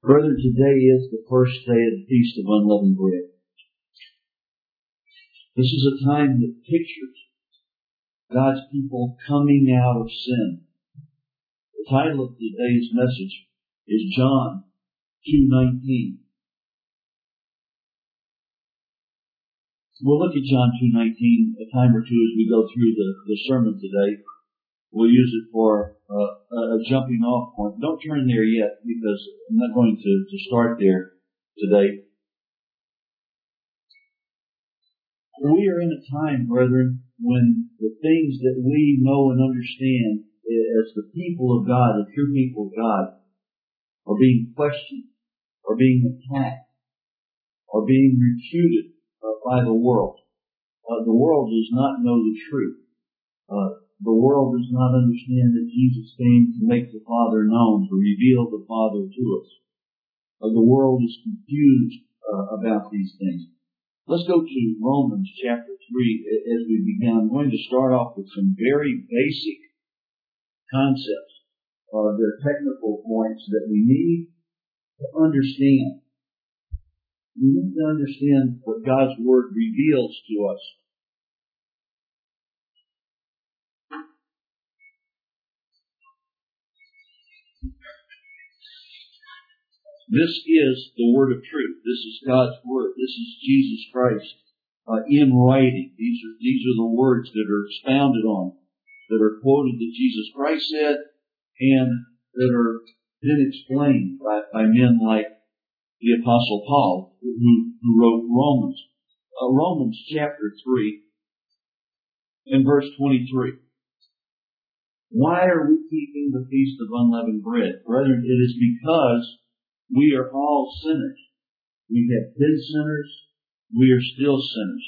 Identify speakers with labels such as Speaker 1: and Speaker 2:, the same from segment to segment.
Speaker 1: Brethren, today is the first day of the Feast of Unleavened Bread. This is a time that pictures God's people coming out of sin. The title of today's message is John 2:19. We'll look at John 2:19 a time or two as we go through the sermon today. We'll use it for a jumping off point. Don't turn there yet, because I'm not going to start there today. We are in a time, brethren, when the things that we know and understand as the people of God, the true people of God, are being questioned, are being attacked, are being refuted by the world. The world does not know the truth. The world does not understand that Jesus came to make the Father known, to reveal the Father to us. The world is confused about these things. Let's go to Romans chapter 3 as we begin. I'm going to start off with some very basic concepts. They're technical points that we need to understand. We need to understand what God's Word reveals to us. This is the Word of truth. This is God's Word. This is Jesus Christ in writing. These are the words that are expounded on, that are quoted that Jesus Christ said, and that are then explained by men like the Apostle Paul, who wrote Romans. Romans chapter 3 and verse 23. Why are we keeping the Feast of Unleavened Bread? Brethren, it is because we are all sinners. We have been sinners. We are still sinners.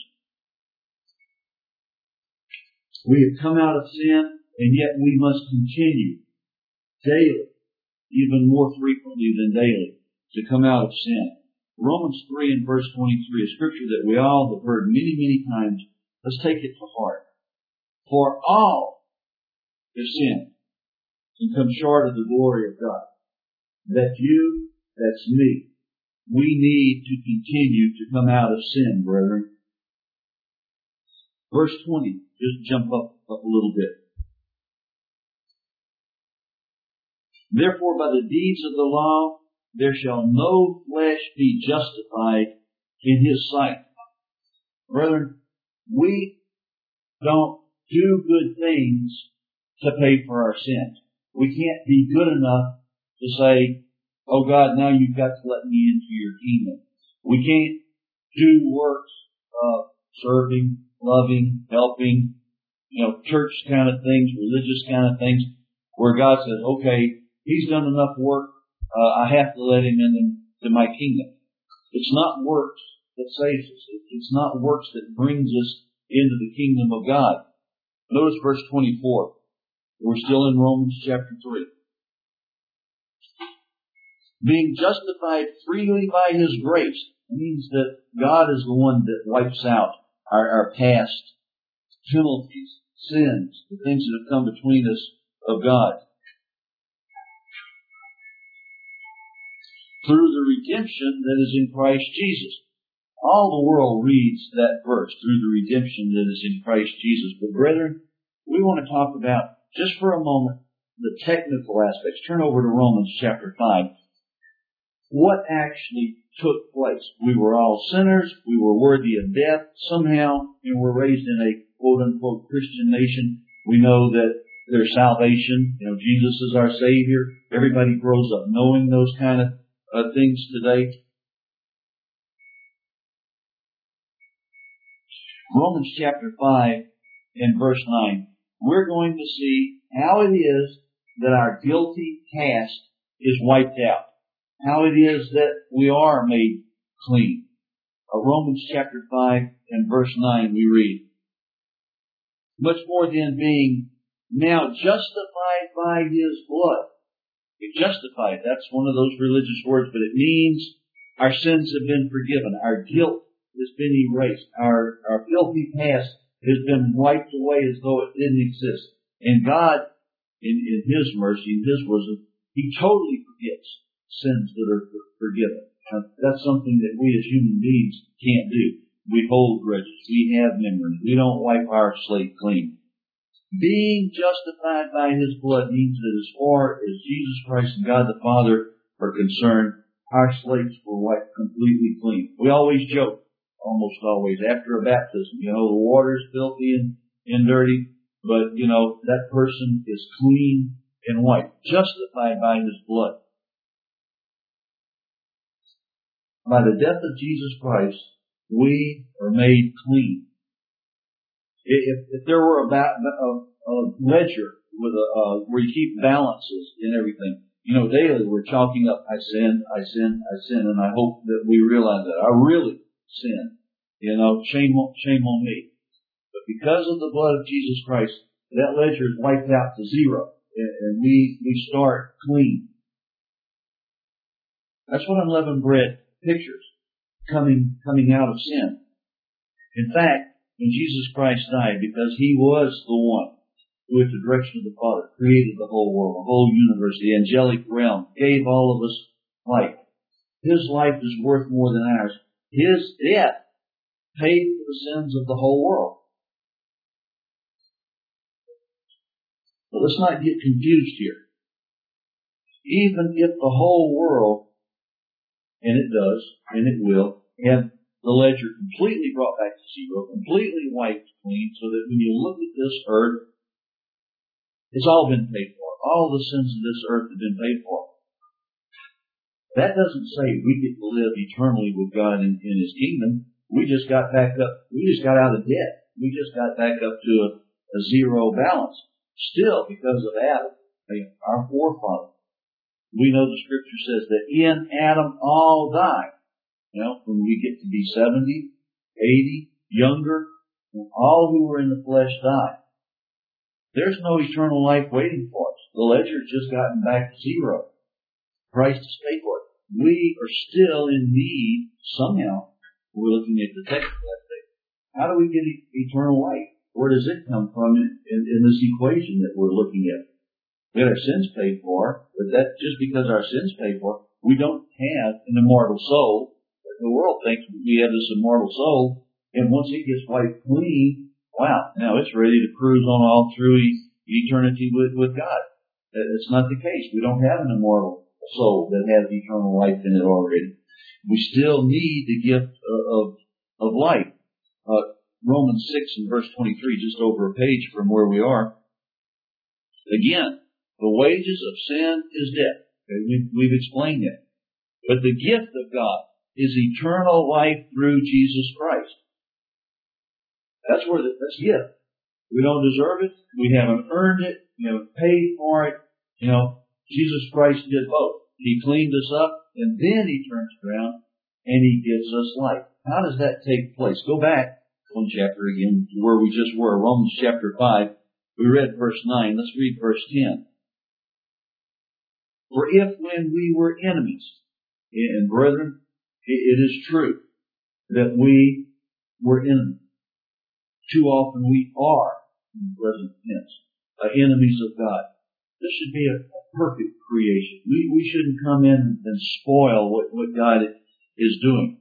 Speaker 1: We have come out of sin, and yet we must continue daily, even more frequently than daily, to come out of sin. Romans 3 and verse 23, a scripture that we all have heard many, many times. Let's take it to heart. For all have sinned and come short of the glory of God. That's me. We need to continue to come out of sin, brethren. Verse 20, just jump up a little bit. Therefore, by the deeds of the law, there shall no flesh be justified in His sight. Brethren, we don't do good things to pay for our sins. We can't be good enough to say, oh God, now you've got to let me into your kingdom. We can't do works of serving, loving, helping, church kind of things, religious kind of things, where God says, okay, He's done enough work, I have to let Him into my kingdom. It's not works that saves us. It's not works that brings us into the kingdom of God. Notice verse 24. We're still in Romans chapter 3. Being justified freely by His grace means that God is the one that wipes out our past penalties, sins, the things that have come between us of God. Through the redemption that is in Christ Jesus. All the world reads that verse, through the redemption that is in Christ Jesus. But brethren, we want to talk about, just for a moment, the technical aspects. Turn over to Romans chapter 5. What actually took place? We were all sinners. We were worthy of death. Somehow, we're raised in a quote-unquote Christian nation. We know that there's salvation. Jesus is our Savior. Everybody grows up knowing those kind of things today. Romans chapter 5 and verse 9. We're going to see how it is that our guilty past is wiped out. How it is that we are made clean. Romans chapter 5 and verse 9 we read. Much more than being now justified by His blood. Justified, that's one of those religious words, but it means our sins have been forgiven. Our guilt has been erased. Our filthy past has been wiped away as though it didn't exist. And God, in His mercy, in His wisdom, He totally forgets sins that are forgiven. Now, that's something that we as human beings can't do. We hold grudges. We have memories. We don't wipe our slate clean. Being justified by His blood means that as far as Jesus Christ and God the Father are concerned, our slates were wiped completely clean. We always joke, almost always, after a baptism, the water's filthy and dirty, but, that person is clean and white, justified by His blood. By the death of Jesus Christ, we are made clean. If there were a ledger with where you keep balances and everything, daily we're chalking up, I sin, and I hope that we realize that I really sin. Shame on me. But because of the blood of Jesus Christ, that ledger is wiped out to zero, and we start clean. That's what unleavened bread pictures, coming out of sin. In fact, when Jesus Christ died, because He was the one who, at the direction of the Father, created the whole world, the whole universe, the angelic realm, gave all of us life. His life is worth more than ours. His death paid for the sins of the whole world. But let's not get confused here. Even if the whole world, and it does, and it will, have the ledger completely brought back to zero, completely wiped clean, so that when you look at this earth, it's all been paid for. All the sins of this earth have been paid for. That doesn't say we get to live eternally with God in His kingdom. We just got back up. We just got out of debt. We just got back up to a zero balance. Still, because of Adam, our forefather. We know the Scripture says that in Adam all die. When we get to be 70, 80, younger, all who were in the flesh die. There's no eternal life waiting for us. The ledger's just gotten back to zero. Christ has paid for it. We are still in need, somehow. We're looking at the text of that thing. How do we get eternal life? Where does it come from in this equation that we're looking at? We had our sins paid for, but that just because our sins paid for, we don't have an immortal soul. The world thinks we have this immortal soul, and once it gets wiped clean, wow, now it's ready to cruise on all through eternity with God. It's not the case. We don't have an immortal soul that has eternal life in it already. We still need the gift of life. Romans 6 and verse 23, just over a page from where we are. Again, the wages of sin is death. Okay, we've explained that. But the gift of God is eternal life through Jesus Christ. That's gift. We don't deserve it. We haven't earned it. We haven't paid for it. Jesus Christ did both. He cleaned us up, and then He turns around and He gives us life. How does that take place? Go back one chapter again to where we just were, Romans chapter 5. We read verse 9. Let's read verse 10. For if when we were enemies, and brethren, it is true that we were enemies. Too often we are, in the present tense, enemies of God. This should be a perfect creation. We shouldn't come in and spoil what God is doing.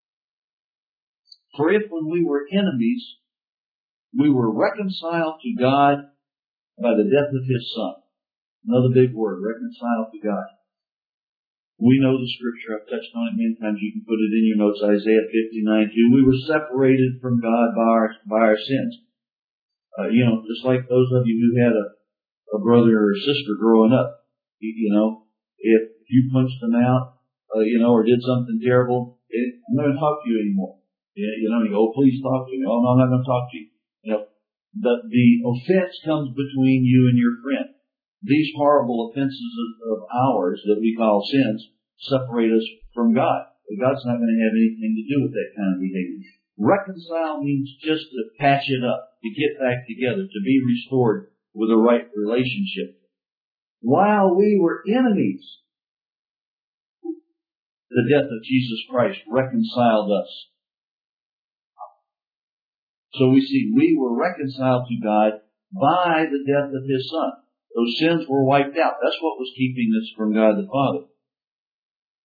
Speaker 1: For if when we were enemies, we were reconciled to God by the death of His Son. Another big word, reconciled to God. We know the Scripture. I've touched on it many times. You can put it in your notes. Isaiah 59:2. We were separated from God by our sins. Just like those of you who had a brother or a sister growing up. If you punched them out, or did something terrible, I'm not going to talk to you anymore. You go, oh, please talk to me. Oh, no, I'm not going to talk to you. The offense comes between you and your friend. These horrible offenses of ours that we call sins separate us from God. But God's not going to have anything to do with that kind of behavior. Reconcile means just to patch it up, to get back together, to be restored with a right relationship. While we were enemies, the death of Jesus Christ reconciled us. So we see we were reconciled to God by the death of His Son. Those sins were wiped out. That's what was keeping us from God the Father.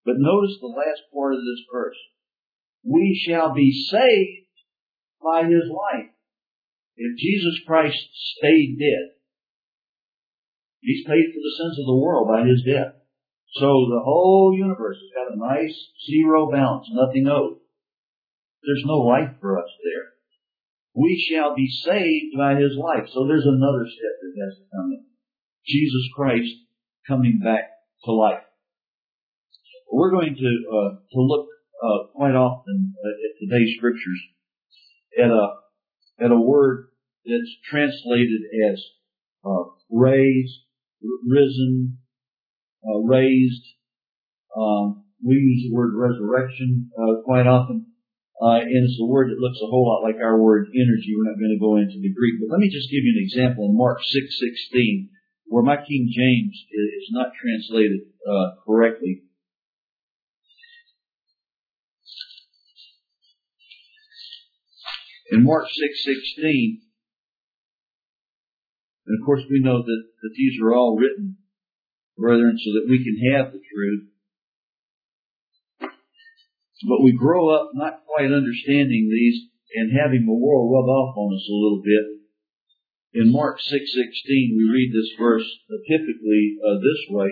Speaker 1: But notice the last part of this verse. We shall be saved by His life. If Jesus Christ stayed dead, He's paid for the sins of the world by His death. So the whole universe has got a nice zero balance, nothing owed. There's no life for us there. We shall be saved by His life. So there's another step that has to come in. Jesus Christ coming back to life. We're going to look quite often at today's scriptures at a word that's translated as raised, risen, raised. We use the word resurrection quite often, and it's a word that looks a whole lot like our word energy. We're not going to go into the Greek, but let me just give you an example in Mark 6:16, where my King James is not translated correctly. In Mark 6:16, and of course we know that these are all written, brethren, so that we can have the truth. But we grow up not quite understanding these and having the world rub off on us a little bit. In Mark 6:16, we read this verse typically this way.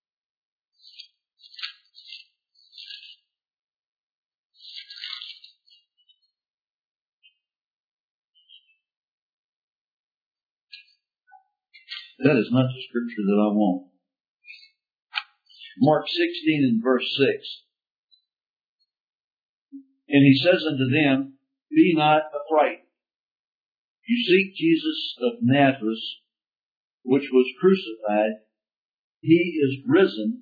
Speaker 1: That is not the scripture that I want. Mark 16 and verse 6. And He says unto them, Be not afraid. You seek Jesus of Nazareth, which was crucified. He is risen.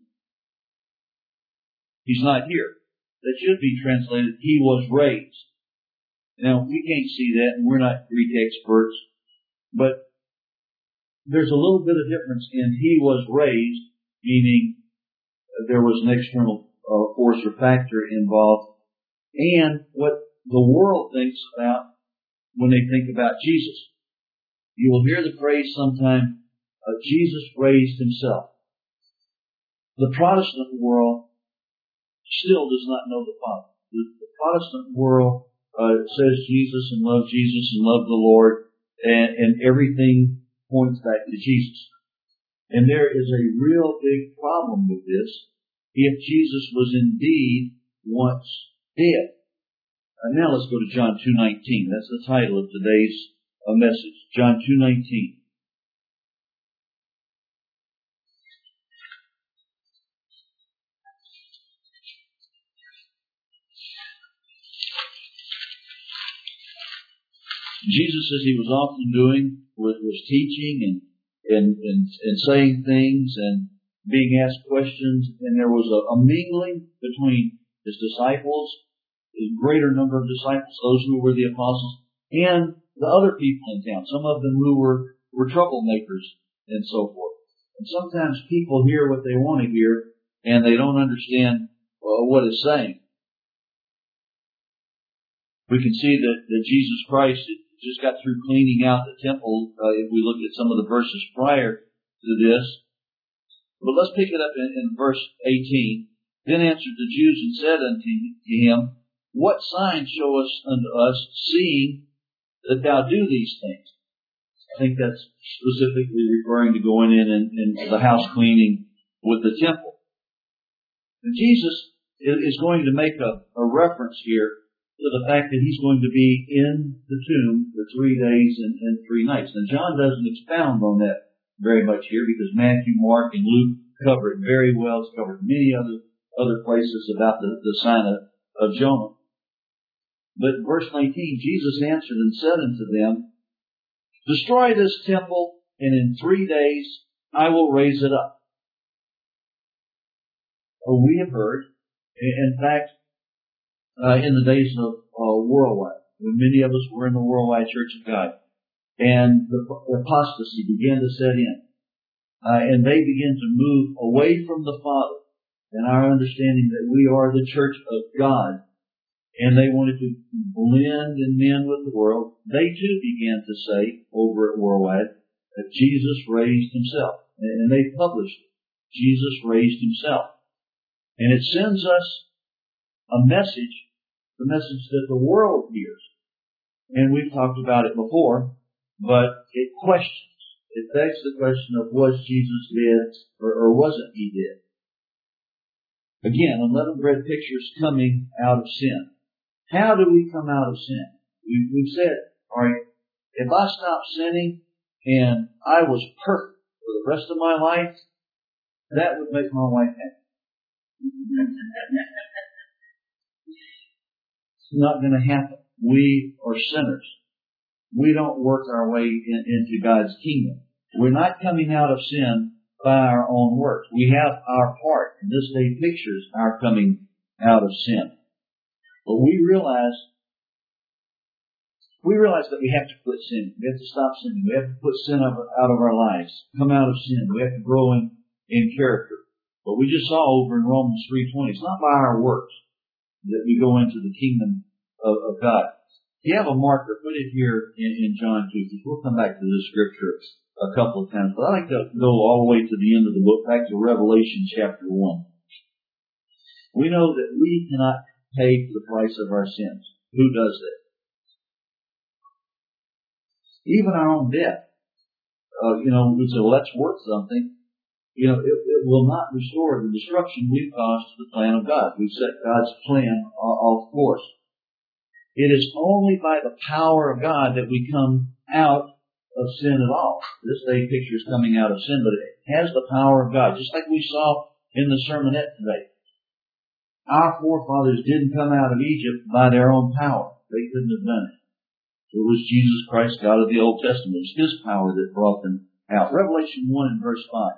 Speaker 1: He's not here. That should be translated, He was raised. Now, we can't see that, and we're not Greek experts, but there's a little bit of difference in He was raised, meaning there was an external force or factor involved, and what the world thinks about when they think about Jesus. You will hear the phrase sometime, Jesus raised Himself. The Protestant world still does not know the Father. The Protestant world says Jesus and love the Lord, and everything points back to Jesus. And there is a real big problem with this if Jesus was indeed once dead. Now let's go to John 2:19. That's the title of today's message. John 2:19. Jesus, as He was often doing, was teaching and saying things and being asked questions, and there was a mingling between His disciples, a greater number of disciples, those who were the apostles, and the other people in town, some of them who were troublemakers and so forth. And sometimes people hear what they want to hear, and they don't understand what it's saying. We can see that Jesus Christ just got through cleaning out the temple, if we look at some of the verses prior to this. But let's pick it up in verse 18. Then answered the Jews and said unto Him, What sign show us unto us, seeing that Thou do these things? I think that's specifically referring to going in and the house cleaning with the temple. And Jesus is going to make a reference here to the fact that He's going to be in the tomb for 3 days and 3 nights. Now, John doesn't expound on that very much here because Matthew, Mark, and Luke cover it very well. It's covered many other places about the sign of Jonah. But verse 19, Jesus answered and said unto them, Destroy this temple, and in 3 days I will raise it up. We have heard, in fact, in the days of Worldwide, when many of us were in the Worldwide Church of God, and the apostasy began to set in, and they began to move away from the Father, and our understanding that we are the church of God, and they wanted to blend and mend with the world, they too began to say, over at Worldwide, that Jesus raised Himself. And they published it. Jesus raised Himself. And it sends us a message, the message that the world hears. And we've talked about it before, but it questions. It begs the question of, was Jesus dead or wasn't He dead? Again, unleavened bread pictures coming out of sin. How do we come out of sin? We've said, all right, if I stopped sinning and I was perfect for the rest of my life, that would make my wife happy. It's not going to happen. We are sinners. We don't work our way into God's kingdom. We're not coming out of sin by our own works. We have our part, and this day pictures our coming out of sin. But we realize that we have to quit sinning. We have to stop sinning. We have to put sin out of our lives. Come out of sin. We have to grow in character. But we just saw over in Romans 3:20, it's not by our works that we go into the kingdom of God. If you have a marker, put it here in John 2, because we'll come back to this scripture a couple of times. But I like to go all the way to the end of the book, back to Revelation chapter 1. We know that we cannot pay the price of our sins. Who does that? Even our own death. We say, well, that's worth something. It will not restore the destruction we've caused to the plan of God. We've set God's plan off course. It is only by the power of God that we come out of sin at all. This day picture is coming out of sin, but it has the power of God, just like we saw in the sermonette today. Our forefathers didn't come out of Egypt by their own power. They couldn't have done it. It was Jesus Christ, God of the Old Testament. It was His power that brought them out. Revelation 1 and verse 5.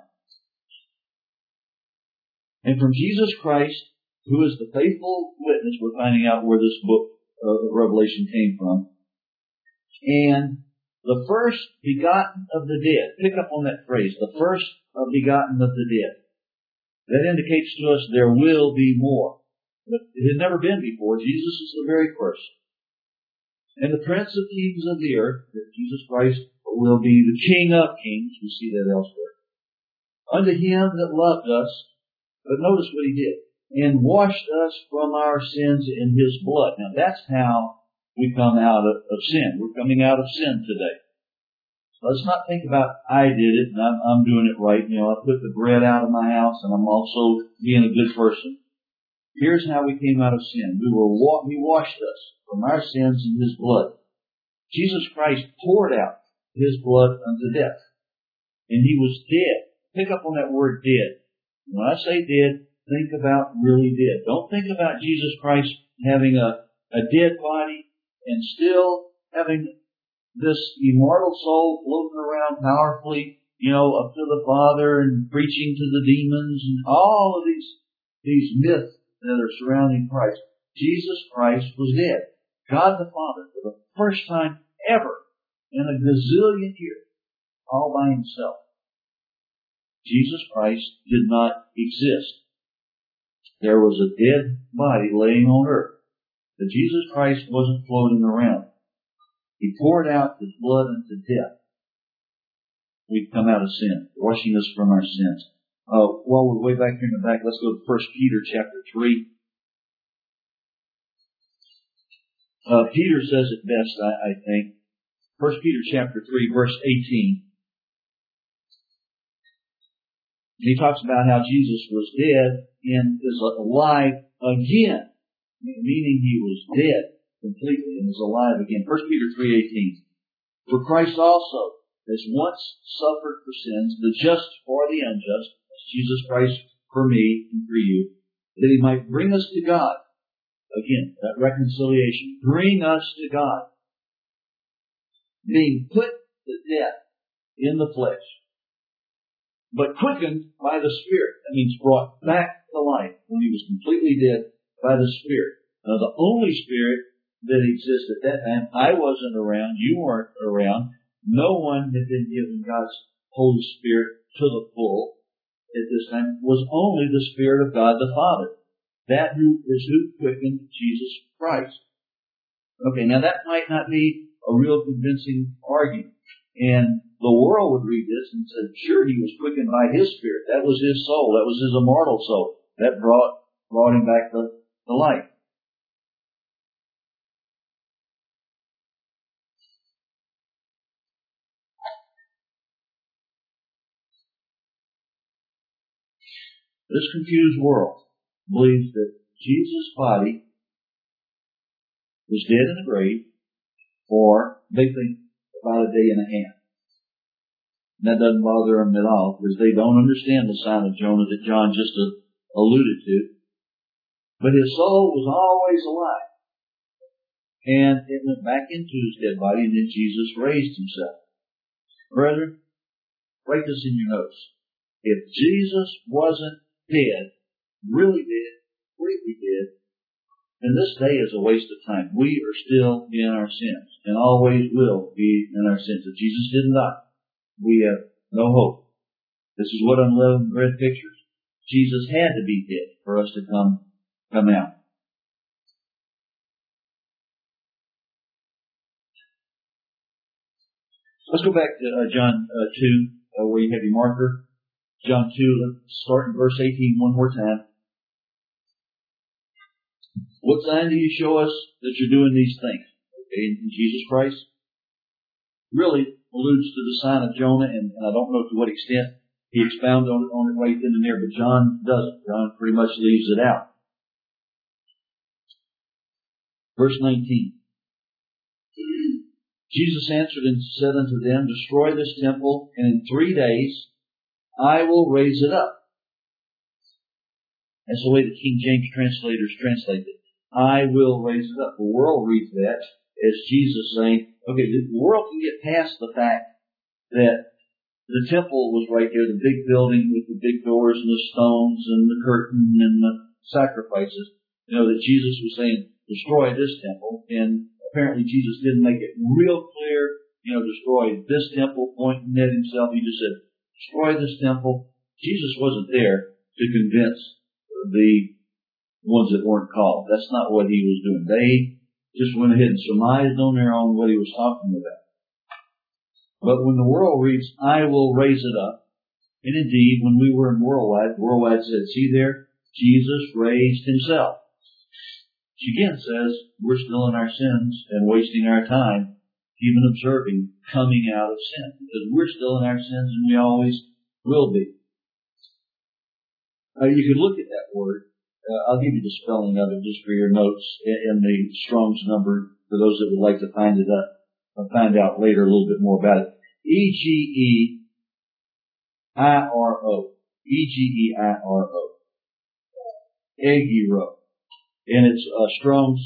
Speaker 1: And from Jesus Christ, who is the faithful witness, we're finding out where this book of Revelation came from, and the first begotten of the dead. Pick up on that phrase, the first begotten of the dead. That indicates to us there will be more. But it had never been before. Jesus is the very first. And the Prince of Kings of the earth, that Jesus Christ will be the King of Kings. We see that elsewhere. Unto Him that loved us, but notice what He did, and washed us from our sins in His blood. Now that's how we come out of sin. We're coming out of sin today. Let's not think about, I did it and I'm doing it right. I put the bread out of my house and I'm also being a good person. Here's how we came out of sin. He washed us from our sins in His blood. Jesus Christ poured out His blood unto death. And He was dead. Pick up on that word dead. When I say dead, think about really dead. Don't think about Jesus Christ having a dead body and still having this immortal soul floating around powerfully, up to the Father and preaching to the demons and all of these myths that are surrounding Christ. Jesus Christ was dead. God the Father, for the first time ever in a gazillion years, all by Himself. Jesus Christ did not exist. There was a dead body laying on earth. But Jesus Christ wasn't floating around. He poured out His blood unto death. We've come out of sin, washing us from our sins. While we're way back here in the back, let's go to 1 Peter chapter 3. Peter says it best, I think. 1 Peter chapter 3, verse 18. He talks about how Jesus was dead and is alive again, meaning He was dead completely and is alive again. 1 Peter 3:18. For Christ also has once suffered for sins, the just for the unjust, that's Jesus Christ for me and for you, that He might bring us to God. Again, that reconciliation. Bring us to God. Being put to death in the flesh, but quickened by the Spirit. That means brought back to life when He was completely dead by the Spirit. Now, the only Spirit that existed at that time, I wasn't around, you weren't around, no one had been given God's Holy Spirit to the full at this time, was only the Spirit of God the Father. That who quickened Jesus Christ. Okay, now that might not be a real convincing argument. And the world would read this and say, sure, He was quickened by His Spirit. That was His soul. That was His immortal soul. That brought brought him back to life. This confused world believes that Jesus' body was dead in the grave for, they think, about a day and a half. And that doesn't bother them at all, because they don't understand the sign of Jonah that John just alluded to. But his soul was always alive. And it went back into his dead body, and then Jesus raised himself. Brethren, write this in your notes. If Jesus wasn't dead, really dead, completely dead, then this day is a waste of time. We are still in our sins, and always will be in our sins. If Jesus didn't die, we have no hope. This is what unleavened bread pictures. Jesus had to be dead for us to come out. Let's go back to John 2, where you have your marker. John 2, let's start in verse 18 one more time. What sign do you show us that you're doing these things? Okay, in Jesus Christ really alludes to the sign of Jonah, and I don't know to what extent he expounded on it right then and there, but John doesn't. John pretty much leaves it out. Verse 19. Jesus answered and said unto them, destroy this temple, and in 3 days I will raise it up. That's the way the King James translators translate it. I will raise it up. The world reads that as Jesus saying, okay, the world can get past the fact that the temple was right there, the big building with the big doors and the stones and the curtain and the sacrifices. You know, that Jesus was saying, destroy this temple. And apparently Jesus didn't make it real clear, destroy this temple, pointing at himself. He just said, destroy this temple. Jesus wasn't there to convince the ones that weren't called. That's not what he was doing. They just went ahead and surmised on their own what he was talking about. But when the world reads, I will raise it up, and indeed, when we were in Worldwide said, see there, Jesus raised himself. Which again says, we're still in our sins and wasting our time even observing coming out of sin. Because we're still in our sins and we always will be. You can look at that word. I'll give you the spelling of it just for your notes in the Strong's number for those that would like to find it up and find out later a little bit more about it. E-G-E-I-R-O. E-G-E-I-R-O. Egiro. And it's Strong's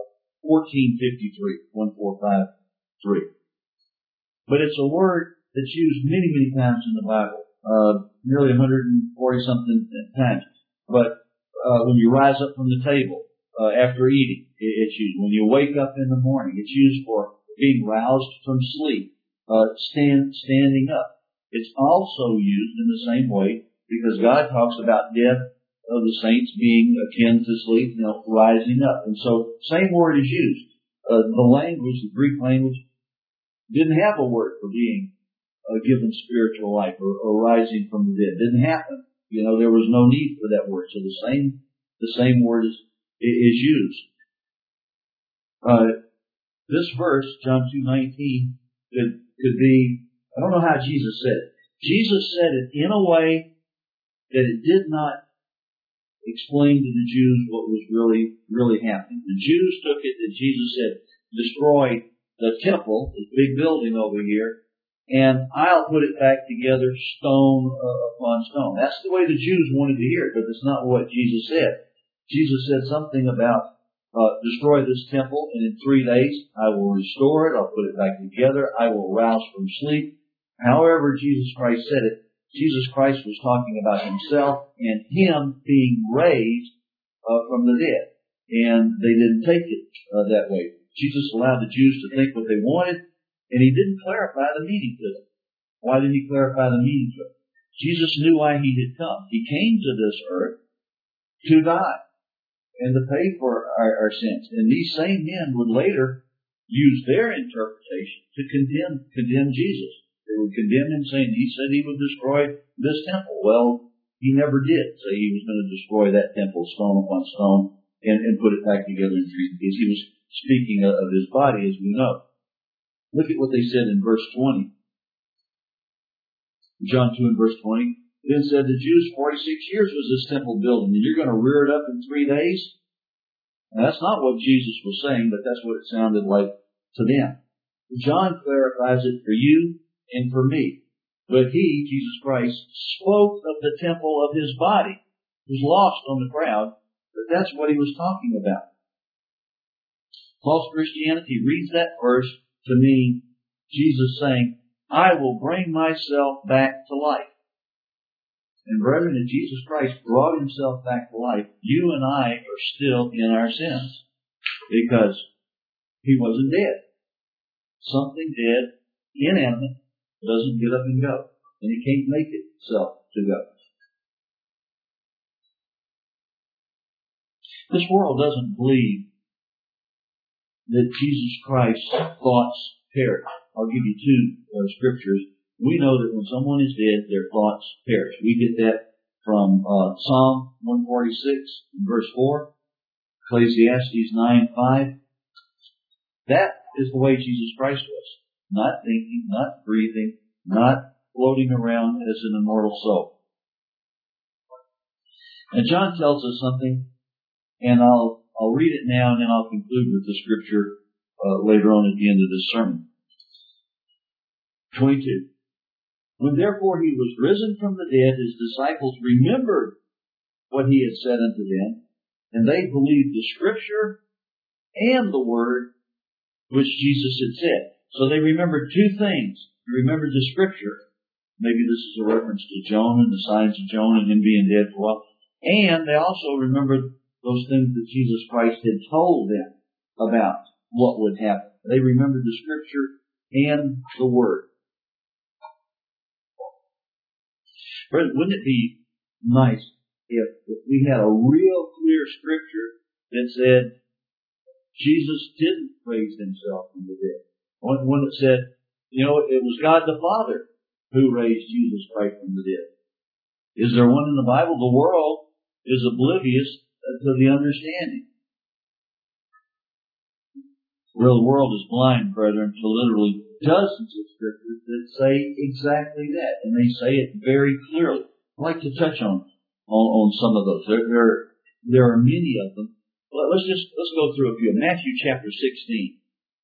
Speaker 1: 1453, 1453. But it's a word that's used many, many times in the Bible, nearly 140-something times. But when you rise up from the table after eating, it's used. When you wake up in the morning, it's used for being roused from sleep, standing up. It's also used in the same way because God talks about death of the saints being akin to sleep, rising up. And so, same word is used. The language, the Greek language, didn't have a word for being given spiritual life or rising from the dead. It didn't happen. There was no need for that word. So the same word is used. This verse, John 2:19, could be, I don't know how Jesus said it. Jesus said it in a way that it did not explain to the Jews what was really happening. The Jews took it that Jesus said, destroy the temple, this big building over here, and I'll put it back together stone upon stone. That's the way the Jews wanted to hear it, but that's not what Jesus said. Jesus said something about destroy this temple, and in 3 days I will restore it, I'll put it back together, I will rouse from sleep. However Jesus Christ said it, Jesus Christ was talking about himself and him being raised from the dead. And they didn't take it that way. Jesus allowed the Jews to think what they wanted, and he didn't clarify the meaning to them. Why didn't he clarify the meaning to them? Jesus knew why he had come. He came to this earth to die and to pay for our sins. And these same men would later use their interpretation to condemn Jesus. They would condemn him, saying he said he would destroy this temple. Well, He never did say He was going to destroy that temple stone upon stone and put it back together in 3 days. He was speaking of His body, as we know. Look at what they said in verse 20. John 2 and verse 20. Then said the Jews, 46 years was this temple built, and you're going to rear it up in 3 days? Now, that's not what Jesus was saying, but that's what it sounded like to them. John clarifies it for you and for me. But He, Jesus Christ, spoke of the temple of His body. It was lost on the crowd, but that's what He was talking about. False Christianity reads that verse to mean Jesus saying, I will bring myself back to life. And brethren, if Jesus Christ brought Himself back to life, you and I are still in our sins. Because He wasn't dead. Something dead, inanimate, doesn't get up and go. And it can't make itself to go. This world doesn't believe that Jesus Christ's thoughts perish. I'll give you two scriptures. We know that when someone is dead, their thoughts perish. We get that from Psalm 146, verse 4, Ecclesiastes 9:5. That is the way Jesus Christ was. Not thinking, not breathing, not floating around as an immortal soul. And John tells us something, and I'll read it now, and then I'll conclude with the scripture later on at the end of this sermon. 22. When therefore He was risen from the dead, His disciples remembered what He had said unto them, and they believed the scripture and the word which Jesus had said. So they remembered two things. They remembered the scripture. Maybe this is a reference to Jonah and the signs of Jonah and him being dead for a while. And they also remembered those things that Jesus Christ had told them about what would happen. They remembered the scripture and the word. Friends, wouldn't it be nice if we had a real clear scripture that said Jesus didn't raise Himself from the dead? One that said, it was God the Father who raised Jesus Christ from the dead. Is there one in the Bible? The world is oblivious to the understanding. Well, the world is blind, brethren, to literally dozens of scriptures that say exactly that, and they say it very clearly. I'd like to touch on some of those. There are many of them. Let's go through a few. Matthew chapter 16.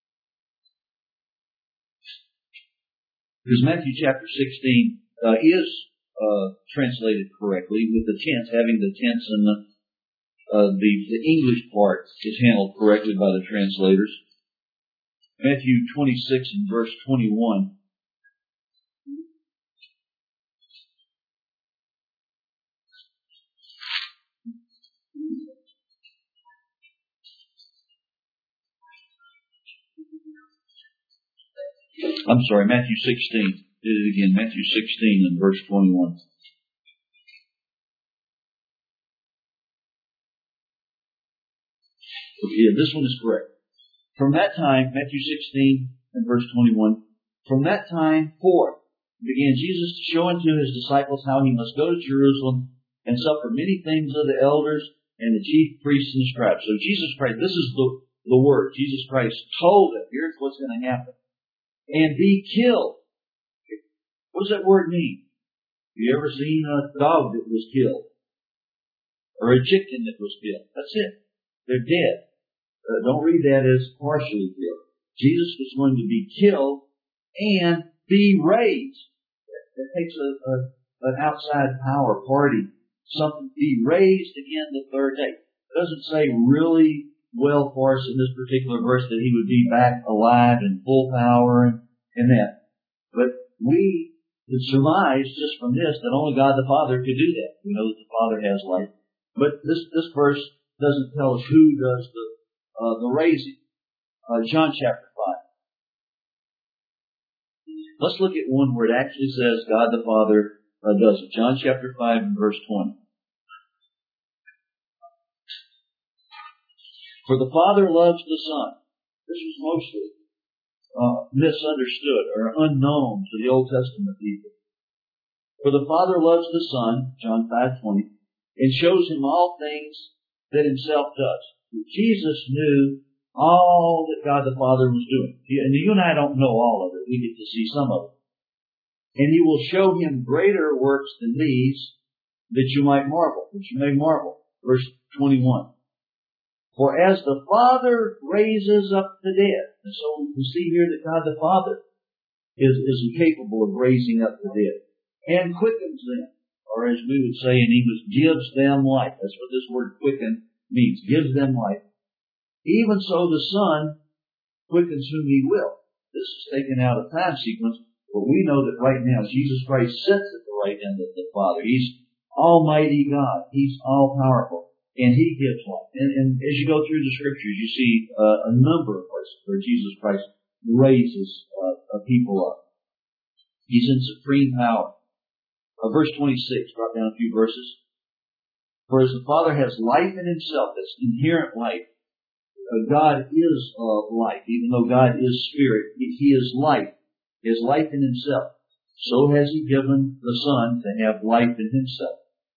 Speaker 1: Because Matthew chapter 16 is translated correctly with the tense, having the tense and the English part is handled correctly by the translators. Matthew 26 and verse 21. I'm sorry, Matthew 16. Did it again. Matthew 16 and verse 21. Yeah, this one is correct. From that time, Matthew 16 and verse 21, from that time forth began Jesus to show unto His disciples how He must go to Jerusalem and suffer many things of the elders and the chief priests and scribes. So Jesus Christ, this is the word. Jesus Christ told them, here's what's going to happen. And be killed. What does that word mean? Have you ever seen a dog that was killed? Or a chicken that was killed? That's it. They're dead. Don't read that as partially killed. Jesus was going to be killed and be raised. That takes an outside power party. Something be raised again the third day. It doesn't say really well for us in this particular verse that He would be back alive in full power and that. But we could surmise just from this that only God the Father could do that. We know that the Father has life. But this verse doesn't tell us who does the raising. John chapter 5. Let's look at one where it actually says God the Father does it. John chapter 5 and verse 20. For the Father loves the Son. This was mostly misunderstood or unknown to the Old Testament people. For the Father loves the Son, John 5:20, and shows him all things that himself does. Jesus knew all that God the Father was doing. And you and I don't know all of it. We get to see some of it. And he will show him greater works than these, that you may marvel. Verse 21. For as the Father raises up the dead, and so we see here that God the Father is capable of raising up the dead, and quickens them, or as we would say in English, gives them life. That's what this word quicken means, gives them life. Even so the Son quickens whom he will. This is taken out of time sequence, but we know that right now Jesus Christ sits at the right hand of the Father. He's Almighty God. He's all-powerful. And he gives life. And as you go through the Scriptures, you see a number of places where Jesus Christ raises people up. He's in supreme power. Verse 26, drop down a few verses. For as the Father has life in himself, that's inherent life, God is life. Even though God is spirit, he is life. He has life in himself. So has he given the Son to have life in himself.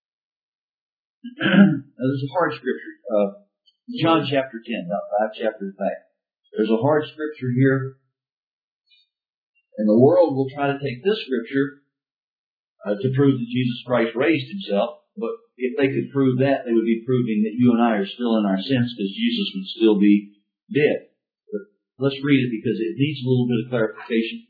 Speaker 1: Now, there's a hard scripture. John chapter 10, about 5 chapters back. There's a hard scripture here. And the world will try to take this scripture to prove that Jesus Christ raised himself. But if they could prove that, they would be proving that you and I are still in our sins, because Jesus would still be dead. But let's read it because it needs a little bit of clarification.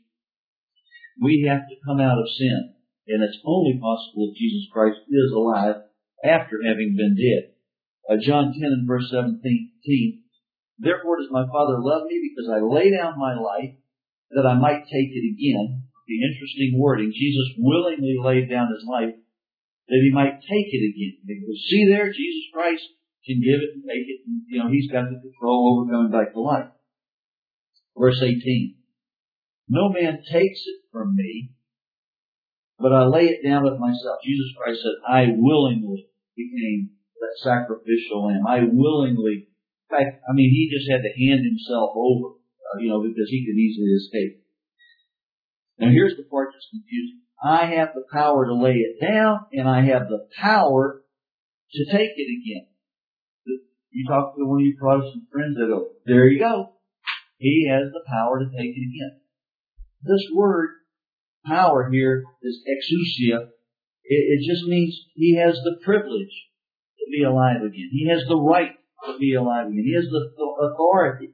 Speaker 1: We have to come out of sin. And it's only possible if Jesus Christ is alive after having been dead. John 10 and verse 17. Therefore does my Father love me, because I lay down my life that I might take it again. The interesting wording. Jesus willingly laid down his life that he might take it again. Because see there, Jesus Christ can give it and take it. And, he's got the control over coming back to life. Verse 18. No man takes it from me, but I lay it down of myself. Jesus Christ said, I willingly became that sacrificial lamb. I willingly, in fact, he just had to hand himself over, because he could easily escape. Now here's the part that's confusing. I have the power to lay it down, and I have the power to take it again. You talk to one of your Protestant friends, they go, there you go. He has the power to take it again. This word, power here, is exousia. It just means he has the privilege to be alive again. He has the right to be alive again. He has the authority.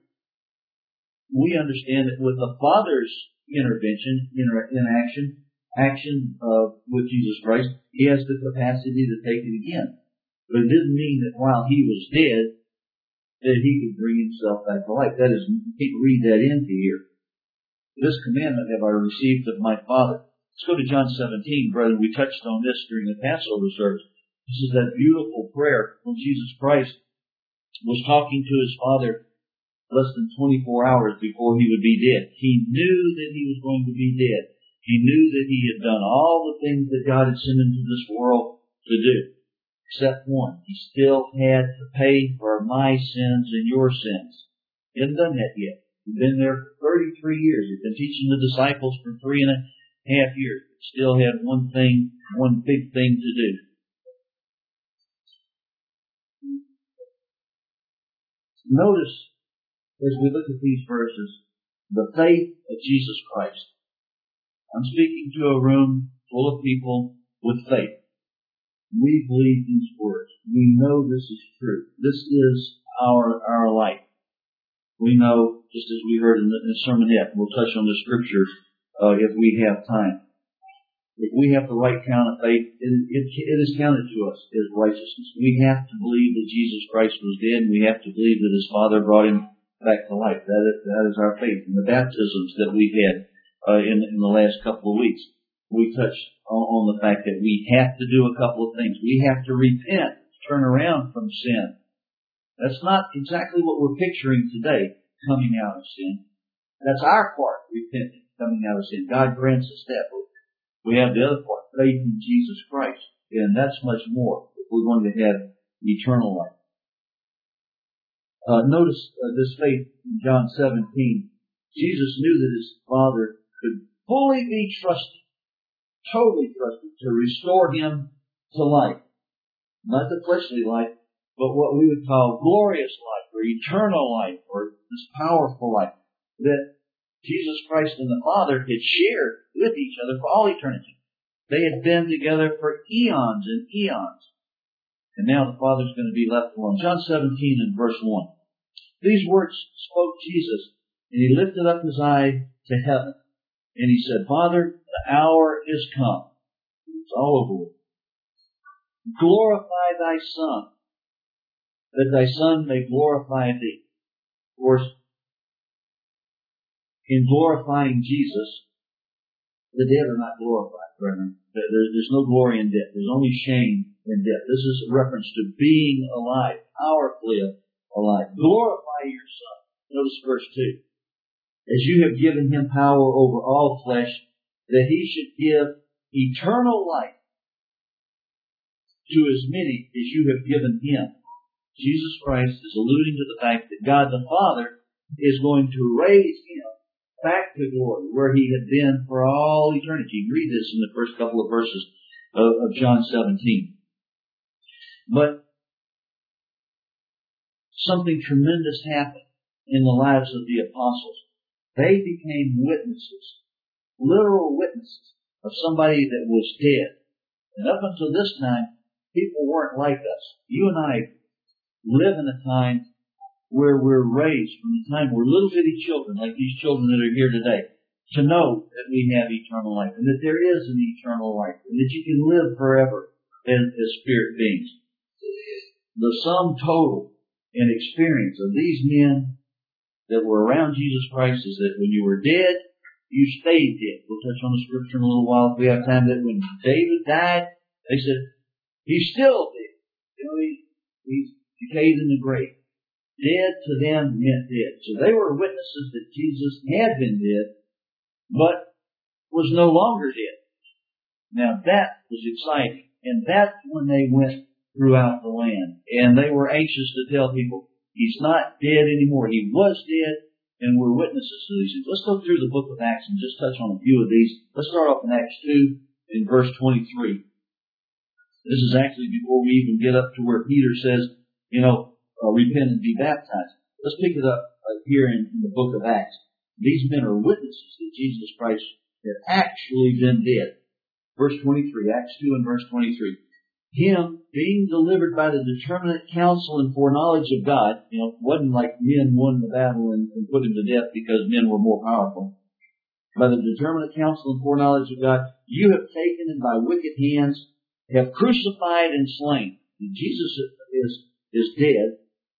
Speaker 1: We understand that with the Father's intervention, action with Jesus Christ, he has the capacity to take it again. But it didn't mean that while he was dead, that he could bring himself back to life. That is, you can't read that into here. This commandment have I received of my Father. Let's go to John 17, brethren. We touched on this during the Passover service. This is that beautiful prayer when Jesus Christ was talking to his Father less than 24 hours before he would be dead. He knew that he was going to be dead. He knew that he had done all the things that God had sent into this world to do, except one. He still had to pay for my sins and your sins. He hadn't done that yet. He'd been there for 33 years. He'd been teaching the disciples for 3.5 years. Still had one big thing to do. Notice, as we look at these verses, the faith of Jesus Christ. I'm speaking to a room full of people with faith. We believe these words. We know this is true. This is our life. We know, just as we heard in the sermonette, we'll touch on the scriptures if we have time. If we have the right count of faith, it is counted to us as righteousness. We have to believe that Jesus Christ was dead, and we have to believe that his Father brought him back to life. That is our faith. And the baptisms that we've had in the last couple of weeks, we touched on the fact that we have to do a couple of things. We have to repent, turn around from sin. That's not exactly what we're picturing today, coming out of sin. That's our part, repenting, coming out of sin. God grants us that. We have the other part, faith in Jesus Christ. And that's much more if we're going to have eternal life. Notice this faith in John 17. Jesus knew that his Father could fully be trusted. totally trusted to restore him to life. Not the fleshly life, but what we would call glorious life, or eternal life, or this powerful life that Jesus Christ and the Father had shared with each other for all eternity. They had been together for eons and eons. And now the Father's going to be left alone. John 17 and verse 1. These words spoke Jesus, and he lifted up his eye to heaven. And he said, Father, the hour is come. It's all over with. Glorify thy Son, that thy Son may glorify thee. Of course, in glorifying Jesus, the dead are not glorified, brethren. There's no glory in death. There's only shame in death. This is a reference to being alive, powerfully alive. Glorify your Son. Notice verse 2. As you have given him power over all flesh, that he should give eternal life to as many as you have given him. Jesus Christ is alluding to the fact that God the Father is going to raise him back to glory, where he had been for all eternity. You read this in the first couple of verses of John 17. But something tremendous happened in the lives of the apostles. They became witnesses, literal witnesses of somebody that was dead. And up until this time, people weren't like us. You and I live in a time where we're raised from the time we're little bitty children, like these children that are here today, to know that we have eternal life, and that there is an eternal life, and that you can live forever as spirit beings. The sum total and experience of these men that were around Jesus Christ is that when you were dead, you stayed dead. We'll touch on the scripture in a little while if we have time. That when David died, they said, he's still dead. You know, he's decayed in the grave. Dead to them meant dead. So they were witnesses that Jesus had been dead, but was no longer dead. Now that was exciting. And that's when they went throughout the land. And they were anxious to tell people, he's not dead anymore. He was dead, and we're witnesses to these things. Let's go through the book of Acts and just touch on a few of these. Let's start off in Acts 2 in verse 23. This is actually before we even get up to where Peter says, repent and be baptized. Let's pick it up here in the book of Acts. These men are witnesses that Jesus Christ had actually been dead. Verse 23, Acts 2 and verse 23. Him being delivered by the determinate counsel and foreknowledge of God. It wasn't like men won the battle and put him to death because men were more powerful. By the determinate counsel and foreknowledge of God, you have taken and by wicked hands have crucified and slain. And Jesus is dead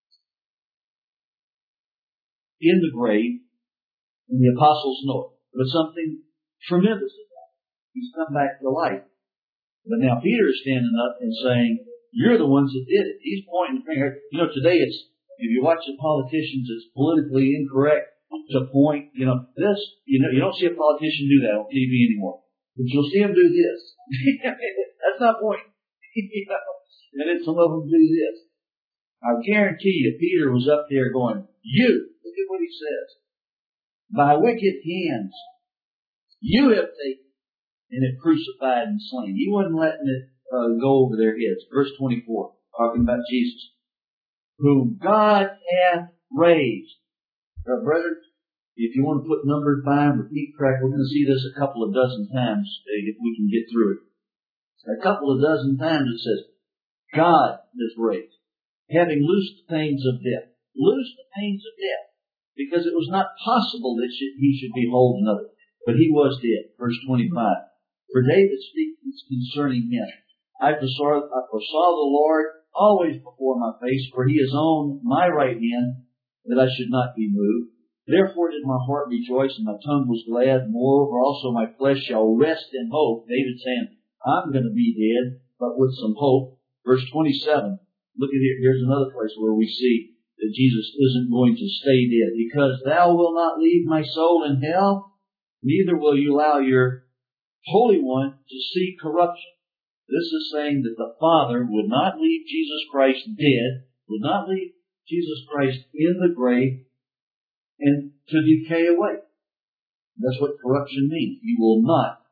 Speaker 1: in the grave, and the apostles know it. But something tremendous is happening. He's come back to life. But now Peter is standing up and saying, you're the ones that did it. He's pointing the finger. Today if you watch the politicians, it's politically incorrect to point, this. You don't see a politician do that on TV anymore. But you'll see them do this. That's not pointing. And then some of them do this. I guarantee you, Peter was up there going, look at what he says. By wicked hands, you have taken and have crucified and slain. He wasn't letting it go over their heads. Verse 24, talking about Jesus, whom God hath raised. Brethren, if you want to put numbers by and repeat track, we're going to see this a couple of dozen times if we can get through it. A couple of dozen times it says, God has raised, having loosed the pains of death. Loosed the pains of death, because it was not possible that he should behold another. But he was dead. Verse 25. For David speaks concerning him. I foresaw the Lord always before my face, for he is on my right hand, that I should not be moved. Therefore did my heart rejoice, and my tongue was glad. Moreover also my flesh shall rest in hope. David saying, I'm going to be dead, but with some hope. Verse 27. Look at here. Here's another place where we see that Jesus isn't going to stay dead. Because thou wilt not leave my soul in hell, neither will you allow your Holy One to see corruption. This is saying that the Father would not leave Jesus Christ dead, would not leave Jesus Christ in the grave and to decay away. That's what corruption means. He will not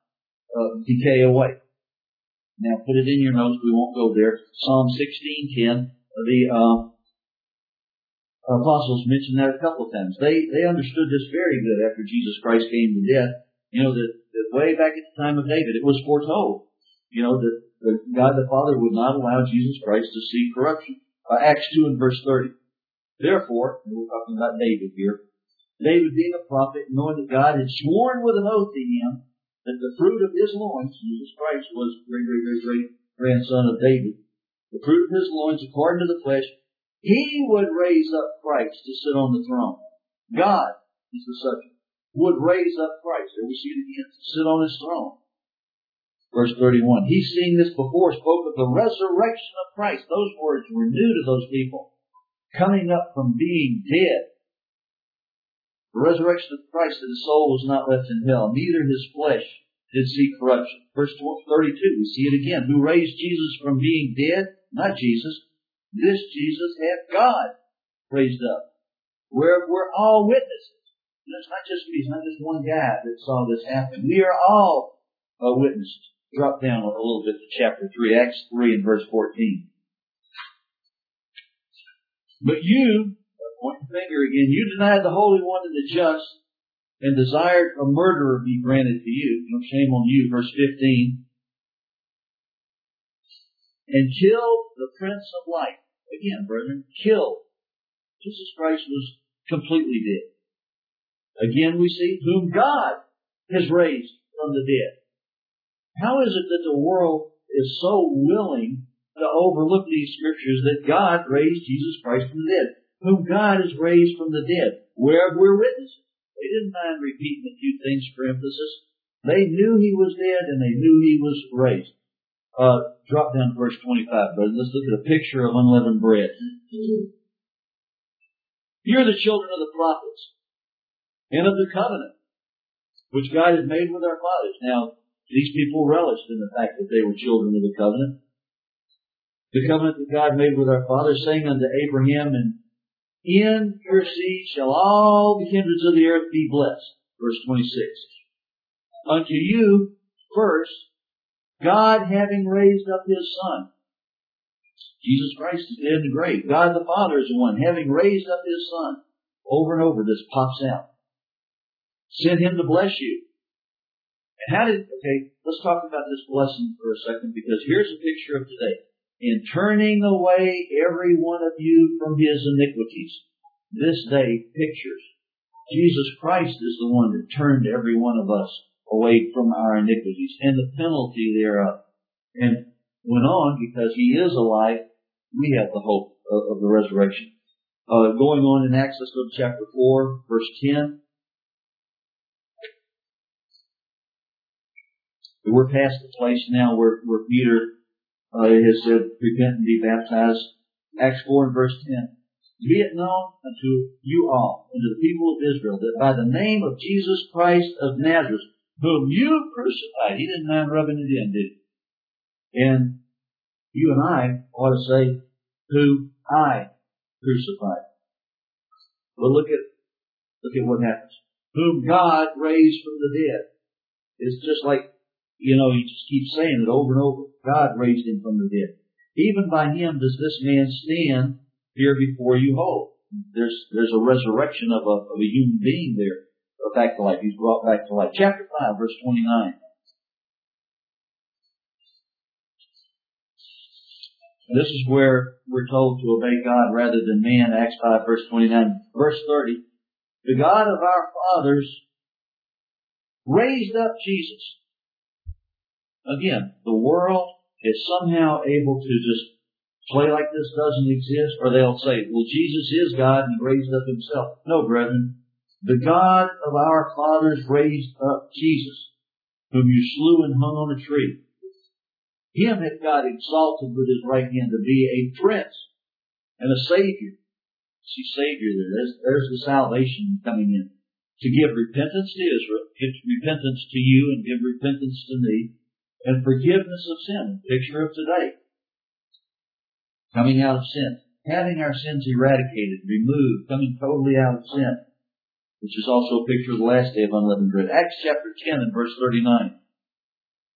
Speaker 1: decay away. Now put it in your notes. We won't go there. Psalm 16:10. The apostles mentioned that a couple of times. They understood this very good after Jesus Christ came to death. You know, that way back at the time of David, it was foretold. You know, that God the Father would not allow Jesus Christ to see corruption. Acts 2 and verse 30. Therefore, and we're talking about David here, David being a prophet, knowing that God had sworn with an oath to him that the fruit of his loins, Jesus Christ was great grandson of David, the fruit of his loins according to the flesh, he would raise up Christ to sit on the throne. God is the subject. Would raise up Christ. There we see it again. To sit on his throne. Verse 31. He, seeing this before, spoke of the resurrection of Christ. Those words were new to those people. Coming up from being dead. The resurrection of Christ, that his soul was not left in hell. Neither his flesh did see corruption. Verse 32. We see it again. Who raised Jesus from being dead? Not Jesus. This Jesus hath God raised up. We're all witnesses. It's not just me. It's not just one guy that saw this happen. We are all witnesses. Drop down a little bit to chapter 3, Acts 3 and verse 14. But you, point the finger again, you denied the Holy One and the just, and desired a murderer be granted to you. No shame on you. Verse 15. And killed the Prince of Life. Again, brethren, killed. Jesus Christ was completely dead. Again, we see whom God has raised from the dead. How is it that the world is so willing to overlook these scriptures that God raised Jesus Christ from the dead? Whom God has raised from the dead. Whereof we're witnesses. They didn't mind repeating a few things for emphasis. They knew he was dead and they knew he was raised. Drop down to verse 25, brother. Let's look at a picture of unleavened bread. You're the children of the prophets and of the covenant which God had made with our fathers. Now, these people relished in the fact that they were children of the covenant. The covenant that God made with our fathers, saying unto Abraham, and in your seed shall all the kindreds of the earth be blessed. Verse 26. Unto you first, God having raised up his Son. Jesus Christ is dead in the grave. God the Father is the one having raised up his Son. Over and over this pops out. Sent him to bless you. And let's talk about this blessing for a second, because here's a picture of today. In turning away every one of you from his iniquities. This day pictures Jesus Christ is the one that turned every one of us away from our iniquities and the penalty thereof. And went on, because he is alive, we have the hope of the resurrection. Going on in Acts, let's go to chapter 4, verse 10. We're past the place now where Peter has said, repent and be baptized. Acts 4 and verse 10. Be it known unto you all, and to the people of Israel, that by the name of Jesus Christ of Nazareth, whom you crucified. He didn't mind rubbing it in, did he? And you and I ought to say, whom I crucified. But look at what happens. Whom God raised from the dead. It's just like, you just keep saying it over and over. God raised him from the dead. Even by him does this man stand here before you whole. There's a resurrection of a human being there. Back to life. He's brought back to life. Chapter 5, verse 29. This is where we're told to obey God rather than man. Acts 5, verse 29. Verse 30. The God of our fathers raised up Jesus. Again, the world is somehow able to just play like this doesn't exist, or they'll say, well, Jesus is God and he raised up himself. No, brethren. The God of our fathers raised up Jesus, whom you slew and hung on a tree. Him hath God exalted with his right hand to be a prince and a savior. See, savior there. There's the salvation coming in. To give repentance to Israel, give repentance to you, and give repentance to me, and forgiveness of sin. Picture of today. Coming out of sin. Having our sins eradicated, removed, coming totally out of sin. Which is also a picture of the last day of unleavened bread. Acts chapter 10 and verse 39.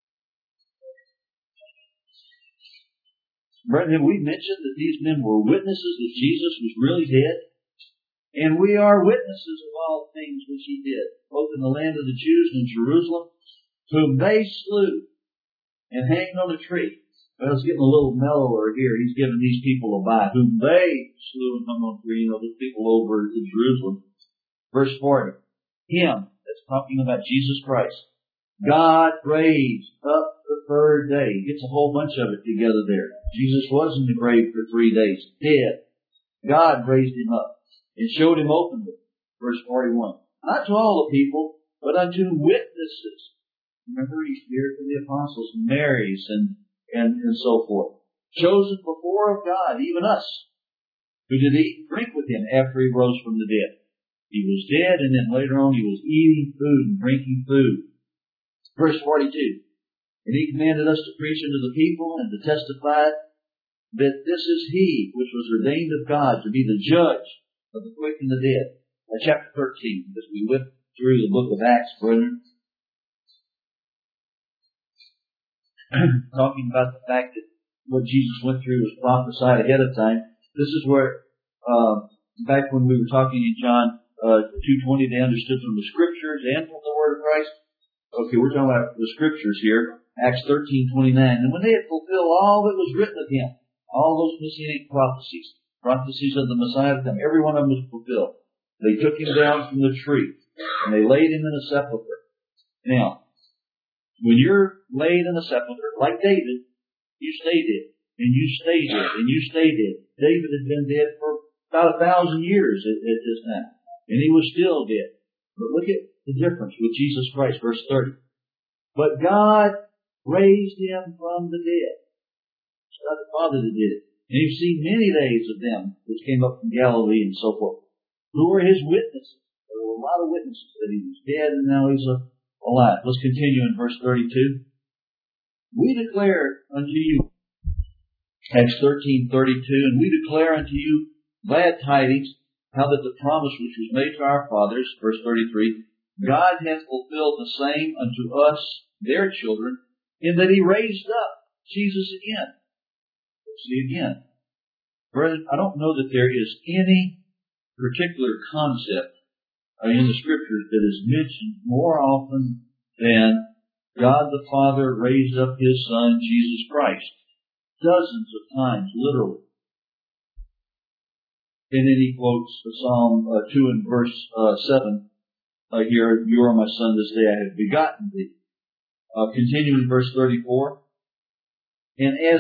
Speaker 1: Brethren, we mentioned that these men were witnesses that Jesus was really dead. And we are witnesses of all things which He did, both in the land of the Jews and in Jerusalem, whom they slew and hanged on a tree. Well, it's getting a little mellower here. He's giving these people a bye, whom they slew and hung on a tree. Those people over in Jerusalem. Verse 40. Him, that's talking about Jesus Christ, God raised up the third day. He gets a whole bunch of it together there. Jesus was in the grave for 3 days, dead. God raised Him up and showed Him openly. Verse 41. Not to all the people, but unto witnesses. Remember, He appeared to the apostles, Marys, and so forth. Chosen before of God, even us, who did eat and drink with Him after He rose from the dead. He was dead, and then later on He was eating food and drinking food. Verse 42. And He commanded us to preach unto the people and to testify that this is He which was ordained of God to be the judge of the quick and the dead. Chapter 13, as we went through the book of Acts, brethren, talking about the fact that what Jesus went through was prophesied ahead of time. This is where, back when we were talking in John 2:20, they understood from the Scriptures and from the Word of Christ. Okay, we're talking about the Scriptures here. Acts 13:29. And when they had fulfilled all that was written of Him, all those messianic prophecies of the Messiah to come, every one of them was fulfilled. They took Him down from the tree, and they laid Him in a sepulchre. Now, when you're laid in a sepulchre, like David, you stay dead, and you stay dead, and you stay dead. David had been dead for about 1,000 years at this time, and he was still dead. But look at the difference with Jesus Christ, verse 30. But God raised Him from the dead. It's God the Father that did it. And you've seen many days of them which came up from Galilee and so forth, who were His witnesses. There were a lot of witnesses that He was dead and now He's alive. Let's continue in verse 32. We declare unto you, Acts 13:32, and we declare unto you glad tidings, how that the promise which was made to our fathers, verse 33, God hath fulfilled the same unto us, their children, in that He raised up Jesus again. See again. Brethren, I don't know that there is any particular concept in the Scriptures that is mentioned more often than God the Father raised up His Son, Jesus Christ. Dozens of times, literally. And then He quotes Psalm 2 and verse 7 here, You are my Son, this day I have begotten thee. Continuing verse 34. And as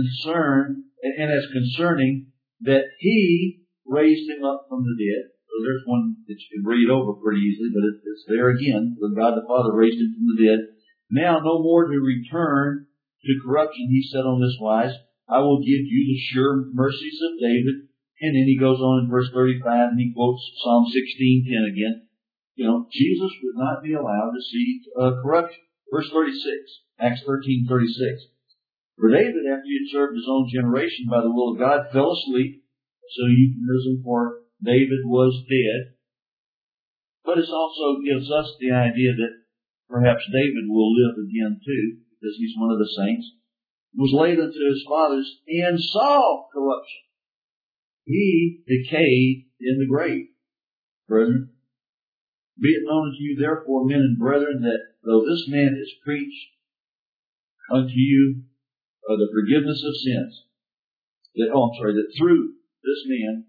Speaker 1: concerning that He raised Him up from the dead. So there's one that you can read over pretty easily, but it's there again. When God the Father raised Him from the dead. Now no more to return to corruption, He said on this wise, I will give you the sure mercies of David. And then He goes on in verse 35 and He quotes Psalm 16:10 again. Jesus would not be allowed to see corruption. Verse 36, Acts 13:36. For David, after he had served his own generation by the will of God, fell asleep. So euphemism for David was dead. But it also gives us the idea that perhaps David will live again too, because he's one of the saints. Was laid unto his fathers and saw corruption. He decayed in the grave. Brethren, be it known unto you therefore, men and brethren, that though this man is preached unto you the forgiveness of sins, that through this man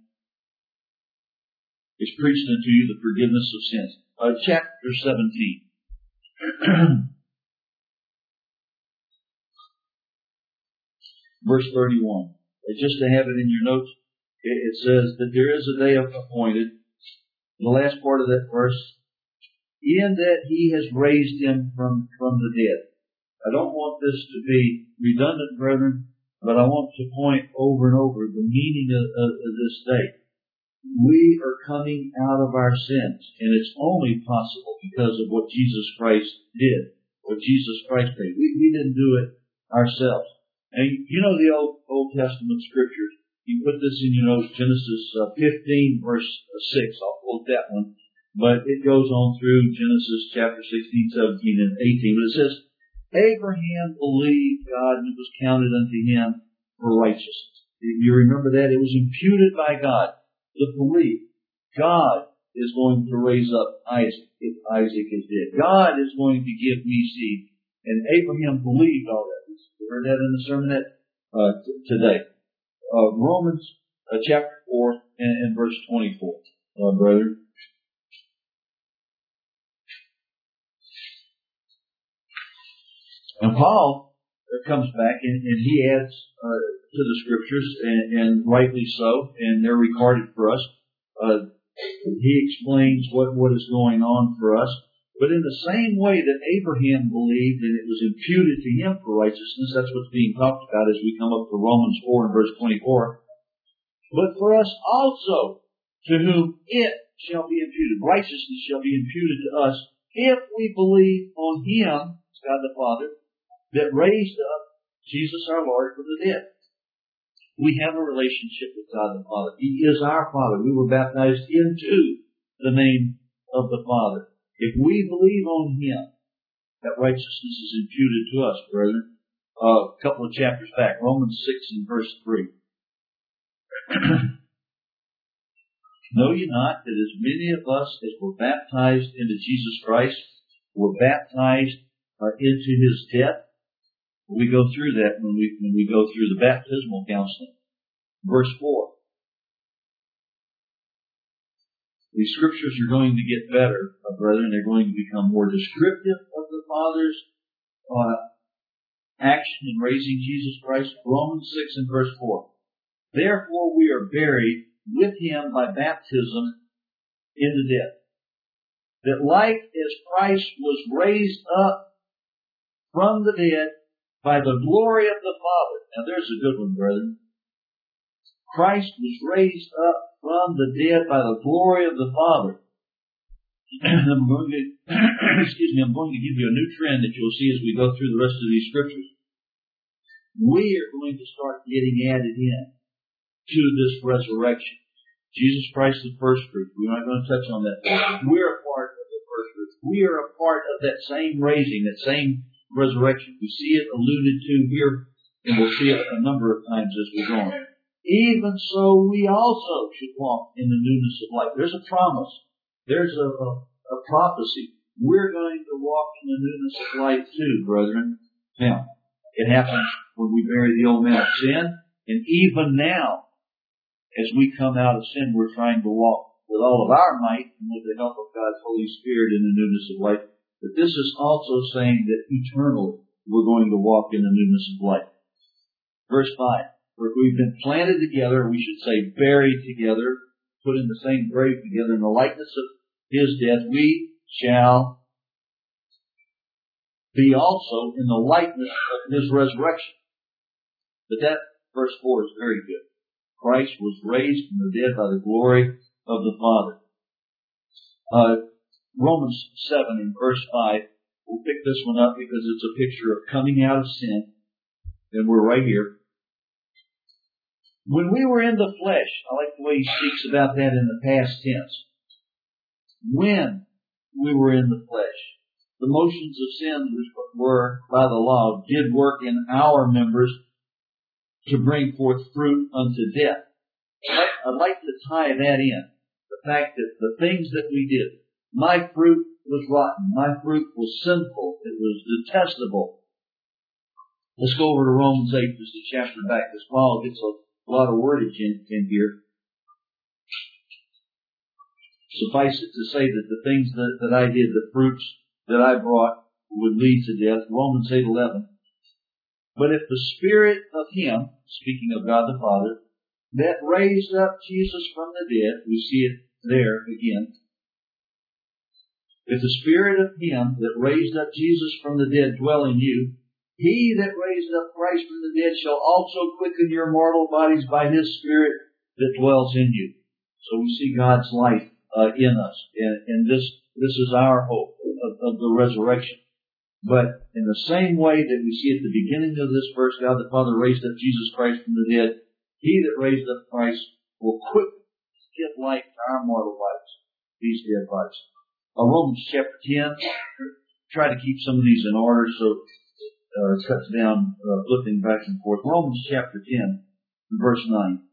Speaker 1: is preached unto you the forgiveness of sins. Chapter 17. Verse 31. Just to have it in your notes, it says that there is a day appointed. The last part of that verse, in that He has raised Him from the dead. I don't want this to be redundant, brethren, but I want to point over and over the meaning of this day. We are coming out of our sins, and it's only possible because of what Jesus Christ did, what Jesus Christ paid. We didn't do it ourselves. And you know the Old Testament Scriptures. You put this in your notes, Genesis 15, verse 6. I'll quote that one. But it goes on through Genesis chapter 16, 17, and 18. But it says, Abraham believed God, and it was counted unto him for righteousness. You remember that? It was imputed by God. The belief. God is going to raise up Isaac if Isaac is dead. God is going to give me seed. And Abraham believed all that. We heard that in the sermon today. Romans chapter 4 and verse 24, brother. And Paul comes back and he adds to the scriptures, and rightly so, and they're recorded for us. He explains what is going on for us. But in the same way that Abraham believed and it was imputed to him for righteousness, that's what's being talked about as we come up to Romans 4 and verse 24. But for us also, to whom it shall be imputed, righteousness shall be imputed to us, if we believe on Him, God the Father, that raised up Jesus our Lord from the dead. We have a relationship with God the Father. He is our Father. We were baptized into the name of the Father. If we believe on Him, that righteousness is imputed to us, brethren. A couple of chapters back, Romans 6 and verse 3. Know ye not that as many of us as were baptized into Jesus Christ were baptized into His death? We go through that when we go through the baptismal counseling. Verse 4. These scriptures are going to get better, brethren. They're going to become more descriptive of the Father's action in raising Jesus Christ. Romans 6 and verse 4. Therefore we are buried with Him by baptism into death, that like as Christ was raised up from the dead by the glory of the Father. Now there's a good one, brethren. Christ was raised up from the dead by the glory of the Father. I'm going to give you a new trend that you'll see as we go through the rest of these scriptures. We are going to start getting added in to this resurrection. Jesus Christ, the first fruit. We're not going to touch on that. We're a part of the first fruit. We are a part of that same raising, that same resurrection. We see it alluded to here, and we'll see it a number of times as we go on. Even so, we also should walk in the newness of life. There's a promise. There's a prophecy. We're going to walk in the newness of life too, brethren. Now, it happens when we bury the old man of sin, and even now, as we come out of sin, we're trying to walk with all of our might and with the help of God's Holy Spirit in the newness of life. But this is also saying that eternally we're going to walk in the newness of life. Verse 5. For if we've been planted together, we should say buried together, put in the same grave together in the likeness of His death, we shall be also in the likeness of His resurrection. But that verse 4 is very good. Christ was raised from the dead by the glory of the Father. Romans 7 and verse 5, we'll pick this one up because it's a picture of coming out of sin. And we're right here. When we were in the flesh, I like the way he speaks about that in the past tense. When we were in the flesh, the motions of sin which were by the law did work in our members to bring forth fruit unto death. I'd like to tie that in. The fact that the things that we did, my fruit was rotten. My fruit was sinful. It was detestable. Let's go over to Romans 8, just a chapter back, because Paul gets a lot of wordage in here. Suffice it to say that the things that I did, the fruits that I brought, would lead to death. Romans 8:11. But if the Spirit of Him, speaking of God the Father, that raised up Jesus from the dead, we see it there again. If the Spirit of Him that raised up Jesus from the dead dwell in you, He that raised up Christ from the dead shall also quicken your mortal bodies by His Spirit that dwells in you. So we see God's life in us. And this is our hope of the resurrection. But in the same way that we see at the beginning of this verse, God the Father raised up Jesus Christ from the dead, He that raised up Christ will quickly give life to our mortal bodies, these dead bodies. Romans chapter 10, try to keep some of these in order so cuts down, flipping back and forth. Romans chapter 10, verse 9.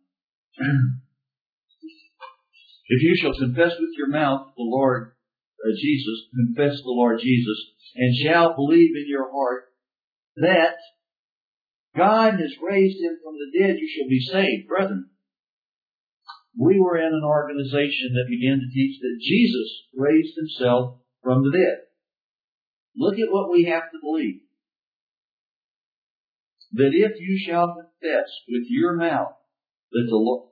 Speaker 1: If you shall confess with your mouth the Lord Jesus, confess the Lord Jesus, and shall believe in your heart that God has raised him from the dead, you shall be saved. Brethren, we were in an organization that began to teach that Jesus raised himself from the dead. Look at what we have to believe. That if you shall confess with your mouth that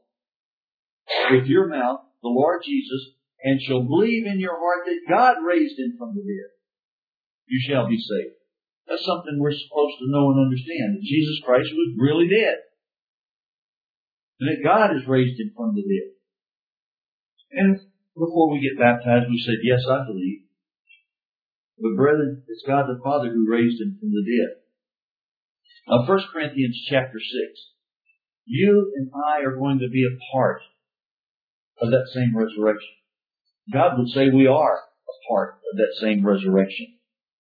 Speaker 1: the Lord Jesus, and shall believe in your heart that God raised him from the dead, you shall be saved. That's something we're supposed to know and understand, that Jesus Christ was really dead. And that God has raised him from the dead. And before we get baptized, we said, yes, I believe. But brethren, it's God the Father who raised him from the dead. 1 Corinthians chapter 6. You and I are going to be a part of that same resurrection. God would say we are a part of that same resurrection.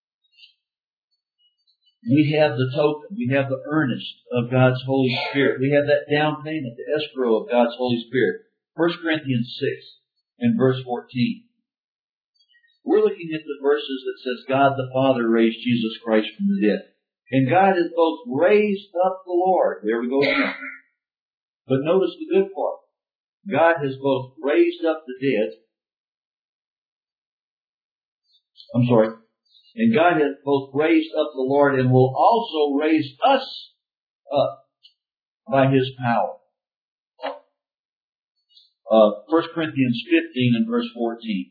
Speaker 1: We have the token, we have the earnest of God's Holy Spirit. We have that down payment, the escrow of God's Holy Spirit. 1 Corinthians 6 and verse 14. We're looking at the verses that says God the Father raised Jesus Christ from the dead. And God has both raised up the Lord. There we go again. But notice the good part. God has both raised up the dead. And God has both raised up the Lord and will also raise us up by his power. 1 Corinthians 15 and verse 14.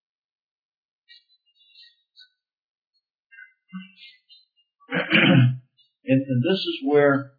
Speaker 1: And this is where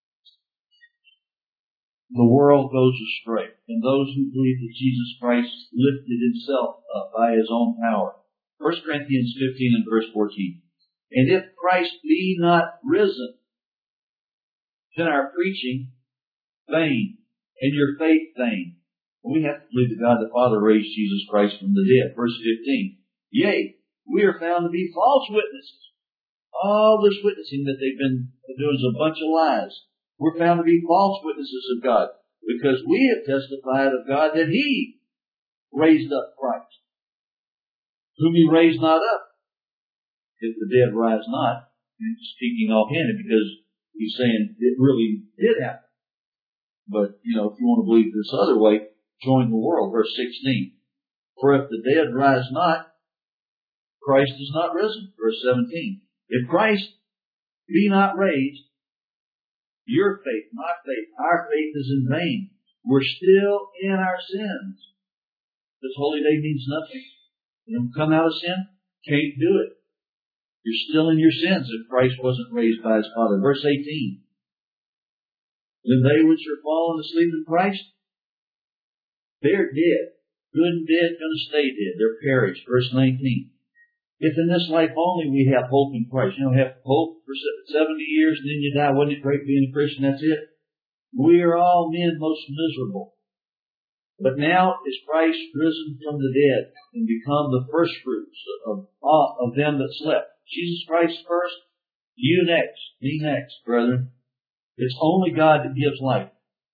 Speaker 1: the world goes astray. And those who believe that Jesus Christ lifted himself up by his own power. 1 Corinthians 15 and verse 14. And if Christ be not risen, then our preaching vain, and your faith vain. We have to believe that God the Father raised Jesus Christ from the dead. Verse 15. Yea, we are found to be false witnesses. All this witnessing that they've been doing is a bunch of lies. We're found to be false witnesses of God, because we have testified of God that he raised up Christ, whom he raised not up, if the dead rise not. And speaking offhanded, because he's saying it really did happen. But, if you want to believe this other way, join the world. Verse 16. For if the dead rise not, Christ is not risen. Verse 17. If Christ be not raised, your faith, my faith, our faith is in vain. We're still in our sins. This holy day means nothing. You don't come out of sin, can't do it. You're still in your sins if Christ wasn't raised by his Father. Verse 18. Then they which are fallen asleep in Christ, they're dead. Good and dead, going to stay dead. They're perished. Verse 19. If in this life only we have hope in Christ, have hope for 70 years and then you die, wasn't it great being a Christian? That's it. We are all men most miserable. But now is Christ risen from the dead and become the first fruits of them that slept. Jesus Christ first, you next, me next, brethren. It's only God that gives life.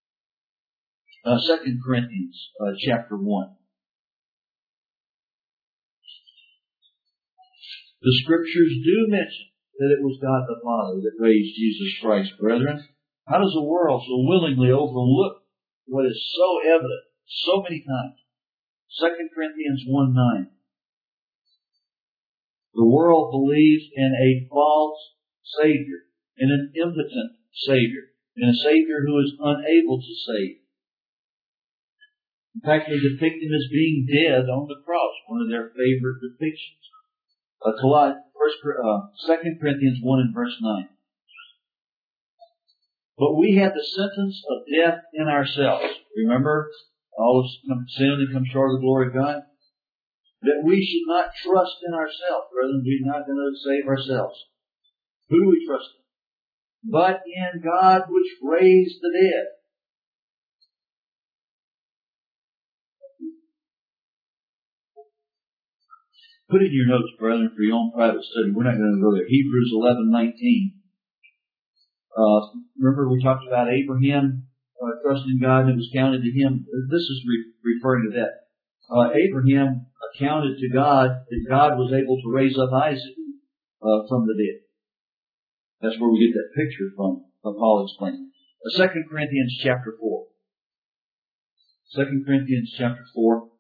Speaker 1: 2 Corinthians chapter 1. The Scriptures do mention that it was God the Father that raised Jesus Christ, brethren. How does the world so willingly overlook what is so evident so many times? 2 Corinthians 1:9. The world believes in a false Savior, in an impotent Savior, in a Savior who is unable to save. In fact, they depict him as being dead on the cross, one of their favorite depictions. 2 Corinthians 1 and verse 9. But we have the sentence of death in ourselves. Remember, all of sin and come short of the glory of God? That we should not trust in ourselves, brethren. We're not going to save ourselves. Who do we trust in? But in God which raised the dead. Put in your notes, brethren, for your own private study. We're not going to go there. Hebrews 11:19. Remember we talked about Abraham trusting God and it was counted to him. This is referring to that. Abraham accounted to God that God was able to raise up Isaac from the dead. That's where we get that picture from, Paul explaining. 2 Corinthians chapter 4. 2 Corinthians chapter 4.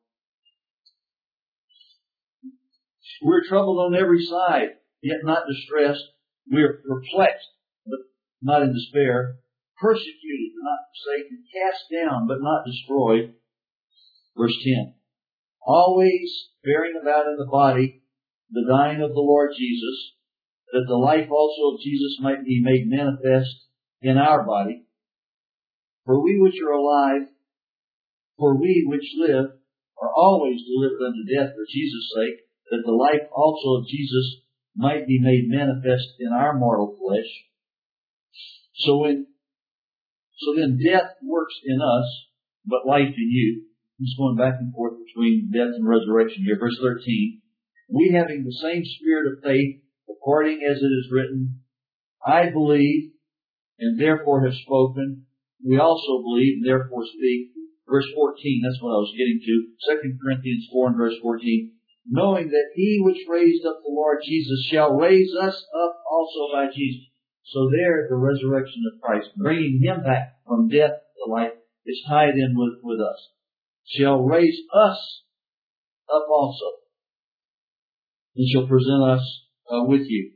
Speaker 1: We're troubled on every side, yet not distressed. We are perplexed, but not in despair. Persecuted, but not forsaken. Cast down, but not destroyed. Verse 10. Always bearing about in the body the dying of the Lord Jesus, that the life also of Jesus might be made manifest in our body. For we which are alive, for we which live, are always delivered unto death for Jesus' sake, that the life also of Jesus might be made manifest in our mortal flesh. So then death works in us, but life in you. He's going back and forth between death and resurrection here. Verse 13. We having the same spirit of faith, according as it is written, I believe, and therefore have spoken. We also believe, and therefore speak. Verse 14, that's what I was getting to. 2 Corinthians 4 and verse 14. Knowing that he which raised up the Lord Jesus shall raise us up also by Jesus. So there, the resurrection of Christ, bringing him back from death to life, is tied in with us. Shall raise us up also, and shall present us with you.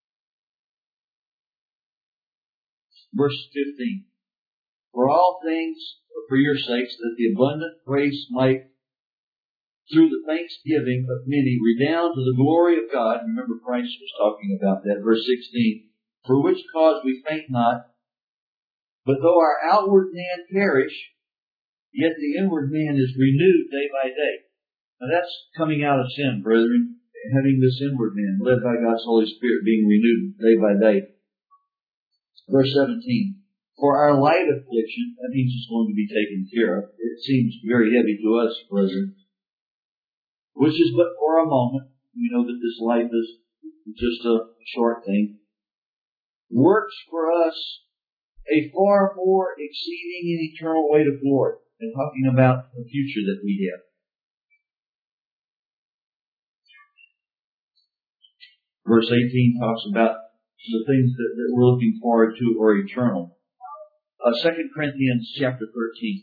Speaker 1: Verse 15. For all things are for your sakes, that the abundant grace might, through the thanksgiving of many, redound to the glory of God. Remember, Christ was talking about that. Verse 16. For which cause we faint not, but though our outward man perish, yet the inward man is renewed day by day. Now that's coming out of sin, brethren. Having this inward man, led by God's Holy Spirit, being renewed day by day. Verse 17. For our light affliction, that means it's going to be taken care of. It seems very heavy to us, brethren. Which is but for a moment. We know that this life is just a short thing. Works for us a far more exceeding and eternal weight of glory. And talking about the future that we have. Verse 18 talks about the things that we're looking forward to are eternal. 2 Corinthians chapter 13.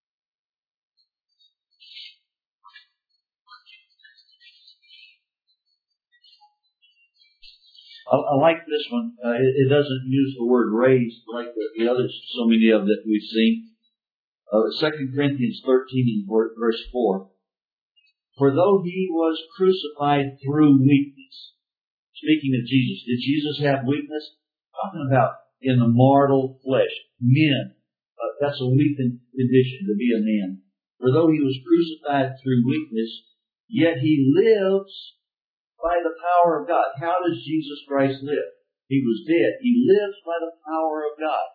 Speaker 1: I like this one. It doesn't use the word raised like the others, so many of that we've seen. 2 Corinthians 13 verse 4. For though he was crucified through weakness. Speaking of Jesus, did Jesus have weakness? Talking about in the mortal flesh. Men. That's a weakened condition to be a man. For though he was crucified through weakness, yet he lives by the power of God. How does Jesus Christ live? He was dead. He lives by the power of God.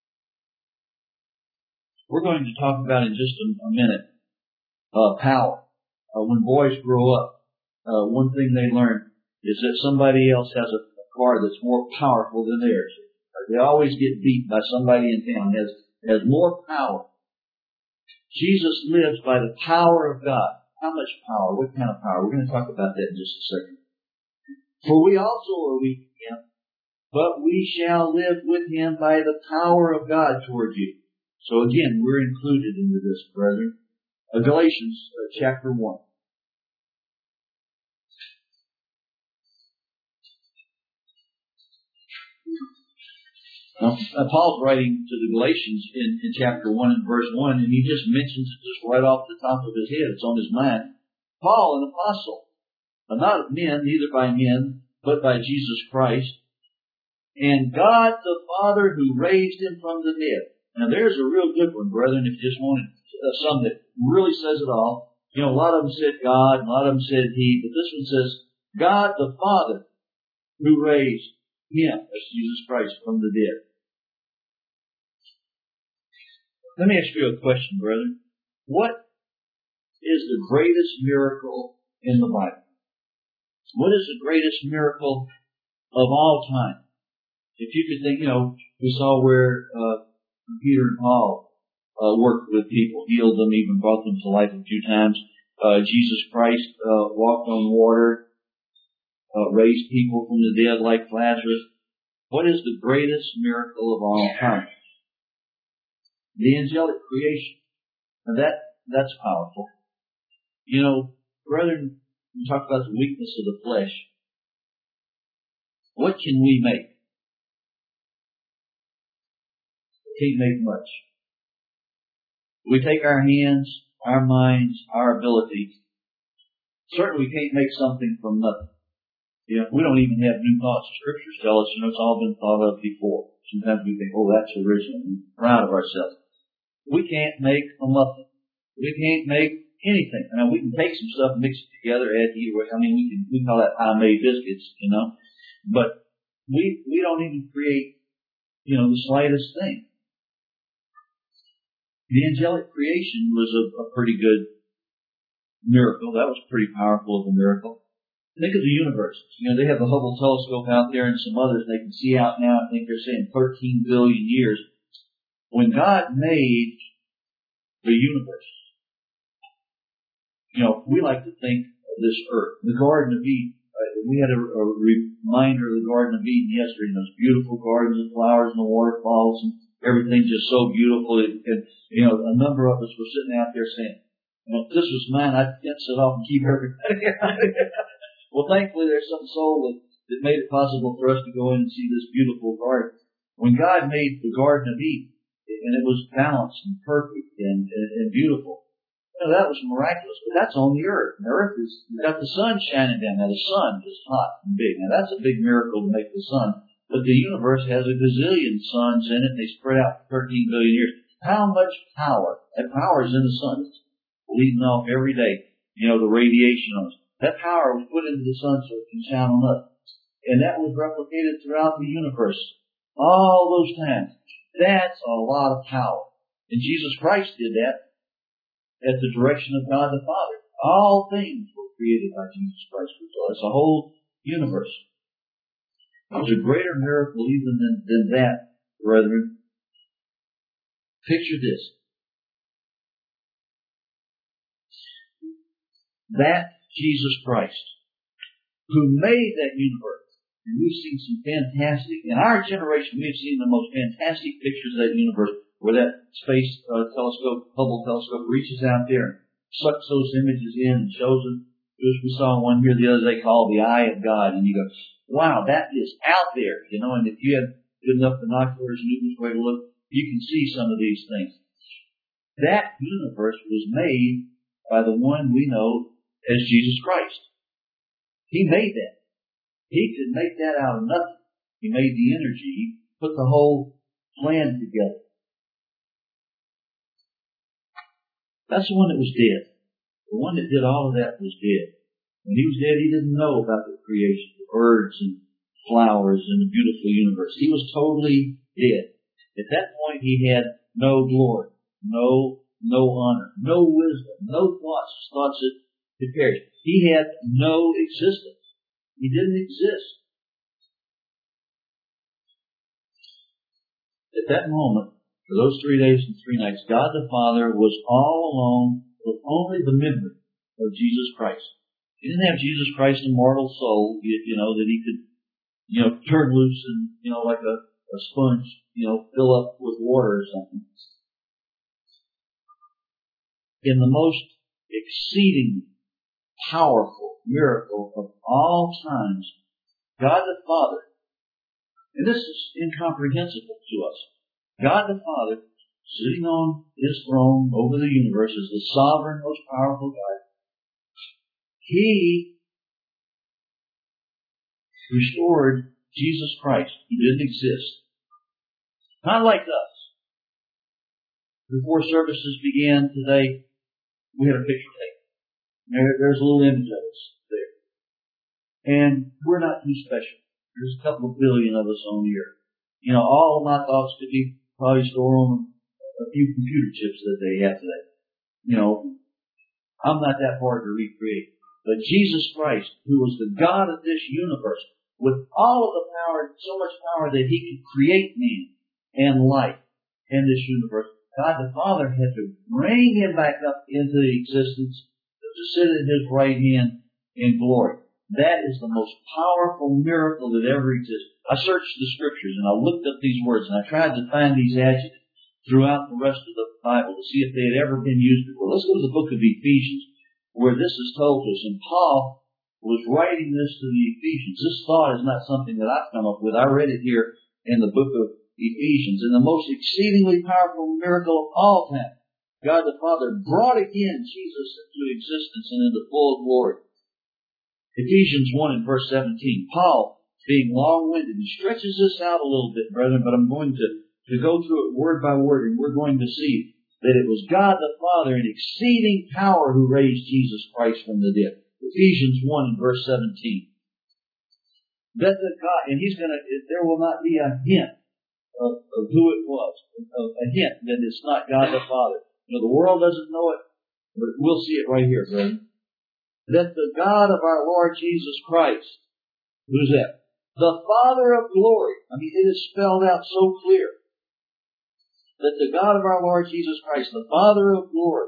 Speaker 1: We're going to talk about in just a minute power. When boys grow up, one thing they learn is that somebody else has a car that's more powerful than theirs. They always get beat by somebody in town has more power. Jesus lives by the power of God. How much power? What kind of power? We're going to talk about that in just a second. For we also are weak in him, but we shall live with him by the power of God toward you. So again, we're included into this, brethren. Galatians chapter 1. Now, Paul's writing to the Galatians in chapter 1 and verse 1, and he just mentions it just right off the top of his head. It's on his mind. Paul, an apostle, not of men, neither by men, but by Jesus Christ, and God the Father who raised him from the dead. Now there's a real good one, brethren, if you just wanted some that really says it all. You know, a lot of them said God, and a lot of them said He, but this one says, God the Father who raised him, that's Jesus Christ, from the dead. Let me ask you a question, brethren. What is the greatest miracle in the Bible? What is the greatest miracle of all time? If you could think, we saw where Peter and Paul worked with people, healed them, even brought them to life a few times. Jesus Christ walked on water, raised people from the dead like Lazarus. What is the greatest miracle of all time? The angelic creation. Now that's powerful. Brethren, we talk about the weakness of the flesh. What can we make? Can't make much. We take our hands, our minds, our abilities. Certainly we can't make something from nothing. We don't even have new thoughts. Scriptures tell us, it's all been thought of before. Sometimes we think, that's original. We're proud of ourselves. We can't make a muffin. We can't make anything. Now we can take some stuff, mix it together, add heat. We call that homemade biscuits, But we don't even create, the slightest thing. The angelic creation was a pretty good miracle. That was pretty powerful of a miracle. Think of the universe. They have the Hubble telescope out there and some others. They can see out now. I think they're saying 13 billion years. When God made the universe, we like to think of this earth. The Garden of Eden. We had a reminder of the Garden of Eden yesterday. Those beautiful gardens of flowers and the waterfalls and everything just so beautiful. And a number of us were sitting out there saying, if this was mine, I'd fence it off and keep everybody. Well, thankfully there's some soul that made it possible for us to go in and see this beautiful garden. When God made the Garden of Eden, and it was balanced and perfect and beautiful, that was miraculous. But that's on the earth. And the earth got the sun shining down. Now the sun is hot and big. Now that's a big miracle to make the sun. But the universe has a gazillion suns in it, and they spread out for 13 billion years. How much power? That power is in the sun. It's leading off every day. The radiation on us. That power was put into the sun so it can shine on us. And that was replicated throughout the universe. All those times. That's a lot of power. And Jesus Christ did that at the direction of God the Father. All things were created by Jesus Christ. It's a whole universe. There's a greater miracle even than that, brethren. Picture this. That Jesus Christ, who made that universe, and we've seen some fantastic, in our generation we've seen the most fantastic pictures of that universe, where that space telescope, Hubble telescope, reaches out there and sucks those images in and shows them. As we saw one here the other day called the Eye of God, and you go, wow, that is out there, and if you have good enough binoculars and knew which way to look, you can see some of these things. That universe was made by the one we know as Jesus Christ. He made that. He could make that out of nothing. He made the energy. He put the whole plan together. That's the one that was dead. The one that did all of that was dead. When he was dead, he didn't know about the creation, the birds and flowers and the beautiful universe. He was totally dead. At that point, he had no glory, no honor, no wisdom, no thoughts that could perish. He had no existence. He didn't exist. At that moment, for those 3 days and 3 nights, God the Father was all alone with only the memory of Jesus Christ. He didn't have Jesus Christ, a mortal soul, that he could, turn loose and, like a sponge, fill up with water or something. In the most exceeding powerful miracle of all times, God the Father, and this is incomprehensible to us, God the Father, sitting on his throne over the universe as the sovereign, most powerful God, he restored Jesus Christ. He didn't exist. Not like us. Before services began today, we had a picture taken. There's a little image of us there. And we're not too special. There's a couple of billion of us on the earth. All of my thoughts could be probably stored on a few computer chips that they have today. I'm not that hard to recreate. But Jesus Christ, who was the God of this universe, with all of the power, so much power that He could create man and life in this universe, God the Father had to bring Him back up into existence to sit at His right hand in glory. That is the most powerful miracle that ever existed. I searched the Scriptures and I looked up these words and I tried to find these adjectives throughout the rest of the Bible to see if they had ever been used before. Let's go to the book of Ephesians, where this is told to us. And Paul was writing this to the Ephesians. This thought is not something that I've come up with. I read it here in the book of Ephesians. And the most exceedingly powerful miracle of all time, God the Father brought again Jesus into existence and into full glory. Ephesians 1 and verse 17. Paul, being long-winded, he stretches this out a little bit, brethren, but I'm going to go through it word by word, and we're going to see that it was God the Father in exceeding power who raised Jesus Christ from the dead. Ephesians 1 and verse 17. That the God, and there will not be a hint of who it was, a hint that it's not God the Father. You know, the world doesn't know it, but we'll see it right here, brethren. That the God of our Lord Jesus Christ, who's that? The Father of glory. I mean, it is spelled out so clear. That the God of our Lord Jesus Christ, the Father of glory,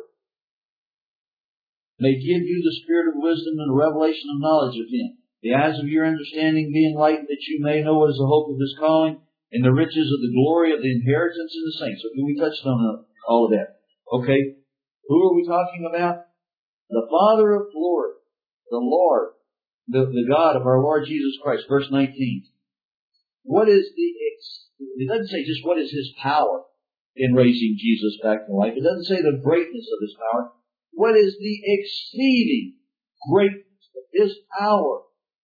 Speaker 1: may give you the spirit of wisdom and the revelation of knowledge of Him. The eyes of your understanding be enlightened, that you may know what is the hope of His calling and the riches of the glory of the inheritance in the saints. So we touched on all of that. Okay. Who are we talking about? The Father of glory, the Lord, the God of our Lord Jesus Christ. Verse 19. What is it doesn't say just what is His power in raising Jesus back to life. It doesn't say the greatness of His power. What is the exceeding greatness of His power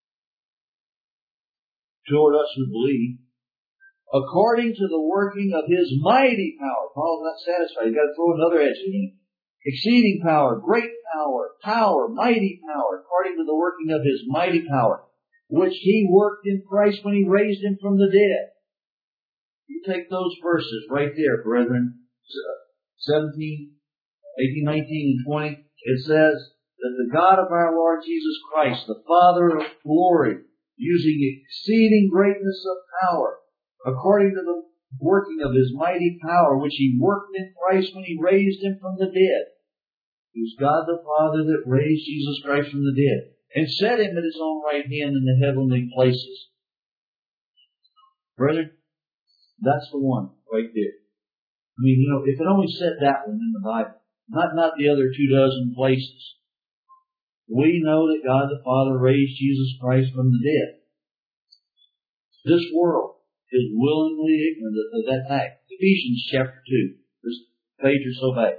Speaker 1: toward us who believe, according to the working of His mighty power? Paul's not satisfied. You've got to throw another adjective in. Exceeding power, great power, mighty power, according to the working of His mighty power, which He worked in Christ when He raised Him from the dead. You take those verses right there, brethren, 17, 18, 19, and 20. It says that the God of our Lord Jesus Christ, the Father of glory, using exceeding greatness of power, according to the working of His mighty power, which He worked in Christ when He raised Him from the dead. It was God the Father that raised Jesus Christ from the dead and set Him at His own right hand in the heavenly places. Brethren, that's the one right there. I mean, you know, if it only said that one in the Bible, not the other 24 places. We know that God the Father raised Jesus Christ from the dead. This world is willingly ignorant of that fact. Ephesians chapter 2. This page or so back.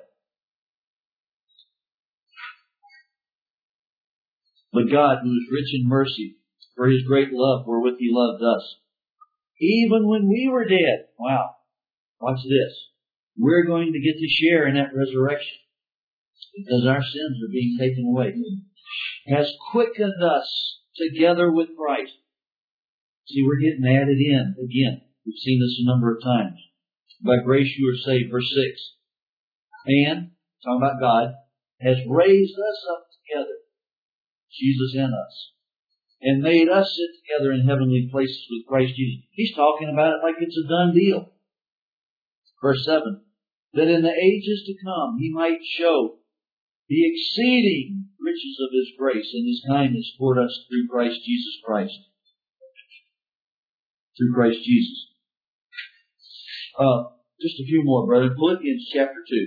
Speaker 1: But God, who is rich in mercy, for His great love wherewith He loved us, even when we were dead. Wow. Watch this. We're going to get to share in that resurrection because our sins are being taken away. Has quickened us together with Christ. See, we're getting added in again. We've seen this a number of times. By grace you are saved. Verse 6. And, talking about God, has raised us up together, Jesus in us, and made us sit together in heavenly places with Christ Jesus. He's talking about it like it's a done deal. Verse 7. That in the ages to come He might show the exceeding riches of His grace and His kindness toward us through Christ Jesus Christ. Through Christ Jesus. Just a few more, brother. Philippians chapter 2.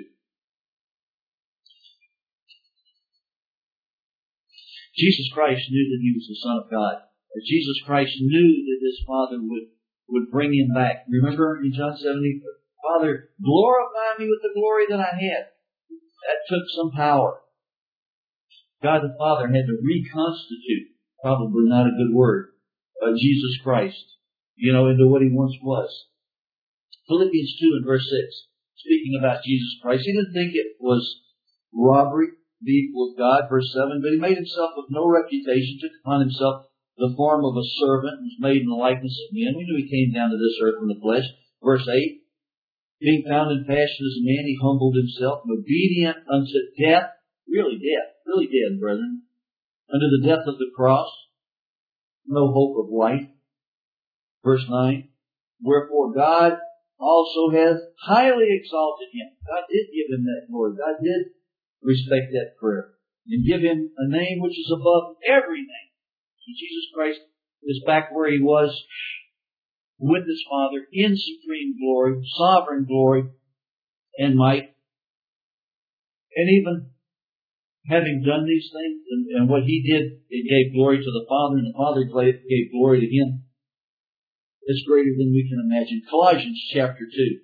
Speaker 1: Jesus Christ knew that He was the Son of God. Jesus Christ knew that His Father would bring Him back. Remember in John 17, Father, glorify me with the glory that I had. That took some power. God the Father had to reconstitute, probably not a good word, Jesus Christ, into what He once was. Philippians 2 and verse 6, speaking about Jesus Christ, He didn't think it was robbery to be equal with God. Verse 7, but He made Himself of no reputation, took upon Himself the form of a servant, was made in the likeness of men. We knew He came down to this earth in the flesh. Verse 8, being found in fashion as a man, He humbled Himself, and obedient unto death, really dead, brethren, Under the death of the cross, no hope of life. Verse 9, wherefore God also hath highly exalted him. God did give him that glory. God did respect that prayer and give him a name which is above every name. So Jesus Christ is back where he was with his Father in supreme glory, sovereign glory and might. And even having done these things and what he did, it gave glory to the Father, and the Father gave glory to him. It's greater than we can imagine. Colossians chapter 2.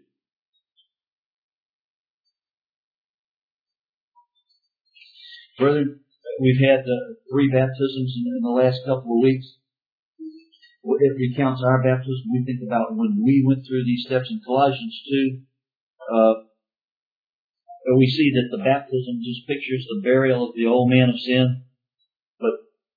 Speaker 1: Brethren, we've had 3 baptisms in the last couple of weeks. If we count our baptism, we think about when we went through these steps in Colossians 2. We see that the baptism just pictures the burial of the old man of sin, but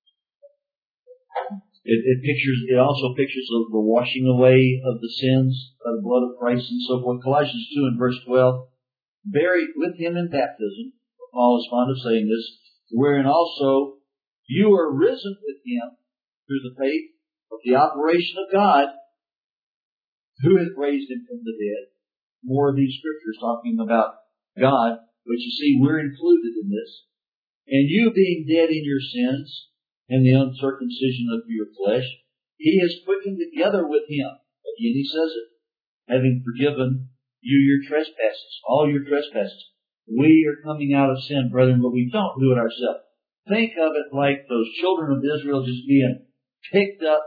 Speaker 1: it also pictures the washing away of the sins by the blood of Christ and so forth. Colossians 2 and verse 12, buried with him in baptism, Paul is fond of saying this, wherein also you are risen with him through the faith of the operation of God, who hath raised him from the dead. More of these scriptures talking about God, which you see we're included in this. And you being dead in your sins and the uncircumcision of your flesh, he has quickened together with him. Again he says it, having forgiven you your trespasses, all your trespasses. We are coming out of sin, brethren, but we don't do it ourselves. Think of it like those children of Israel just being picked up,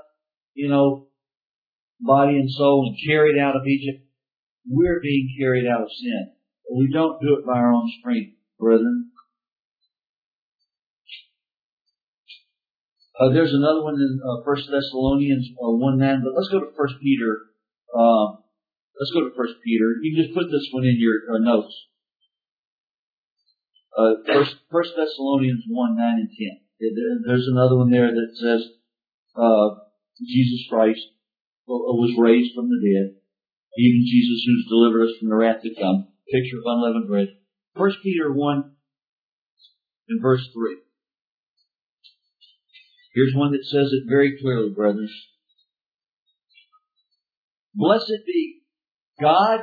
Speaker 1: body and soul and carried out of Egypt. We're being carried out of sin. But we don't do it by our own strength, brethren. There's another one in 1 Thessalonians 1:9, but let's go to 1 Peter. Let's go to 1 Peter. You can just put this one in your notes. 1 Thessalonians 1:9 and 10. There's another one there that says Jesus Christ was raised from the dead, even Jesus who's delivered us from the wrath to come. Picture of unleavened bread. 1 Peter 1 and verse 3. Here's one that says it very clearly, brethren. Blessed be the God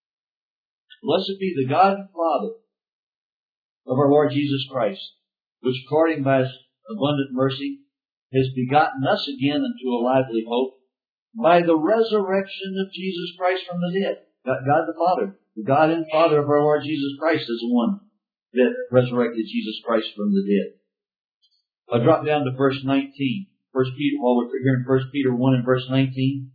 Speaker 1: and Father of our Lord Jesus Christ, which according by his abundant mercy has begotten us again unto a lively hope by the resurrection of Jesus Christ from the dead. God the Father, the God and Father of our Lord Jesus Christ is the one that resurrected Jesus Christ from the dead. I'll drop down to verse 19. While we're here in 1 Peter 1 and verse 19.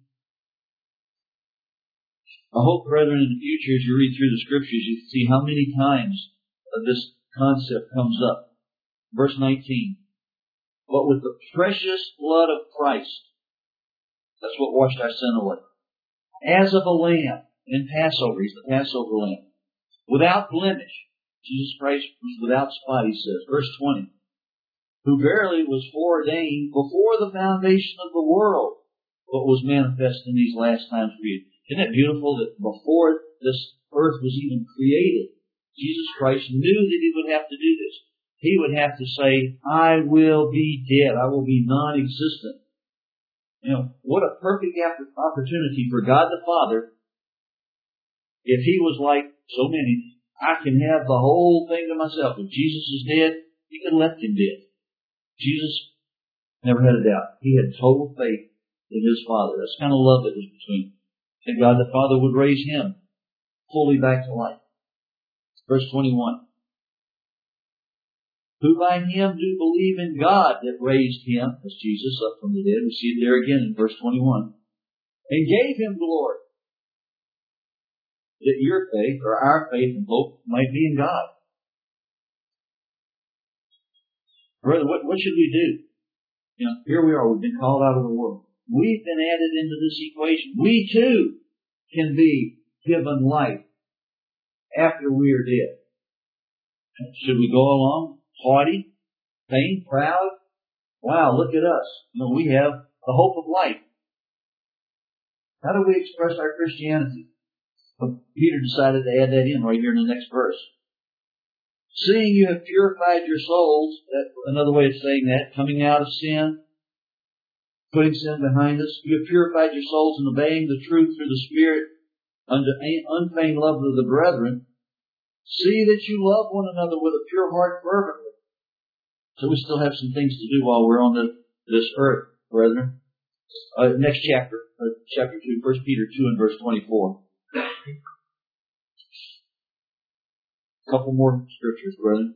Speaker 1: I hope, brethren, in the future as you read through the scriptures, you can see how many times this concept comes up. Verse 19. But with the precious blood of Christ, that's what washed our sin away, as of a lamb in Passover, he's the Passover lamb, without blemish. Jesus Christ was without spot, he says. Verse 20. Who verily was foreordained before the foundation of the world, but was manifest in these last times for you. Isn't it beautiful that before this earth was even created, Jesus Christ knew that he would have to do this. He would have to say, I will be dead. I will be non-existent. What a perfect opportunity for God the Father. If he was like so many, I can have the whole thing to myself. If Jesus is dead, he could have left him dead. Jesus never had a doubt. He had total faith in his Father. That's the kind of love that was between them. And God the Father would raise him fully back to life. Verse 21. Who by him do believe in God that raised him, as Jesus, up from the dead. We see it there again in verse 21. And gave him glory. That your faith, or our faith and hope, might be in God. Brother, what should we do? Here we are. We've been called out of the world. We've been added into this equation. We too can be given life after we are dead. Should we go along haughty, vain, proud? Wow, look at us. We have the hope of life. How do we express our Christianity? But Peter decided to add that in right here in the next verse. Seeing you have purified your souls, another way of saying that, coming out of sin, putting sin behind us, you have purified your souls in obeying the truth through the Spirit unto unfeigned love of the brethren. See that you love one another with a pure heart fervently. So we still have some things to do while we're on this earth, brethren. Next chapter, chapter 2, 1 Peter 2 and verse 24. A couple more scriptures, brethren.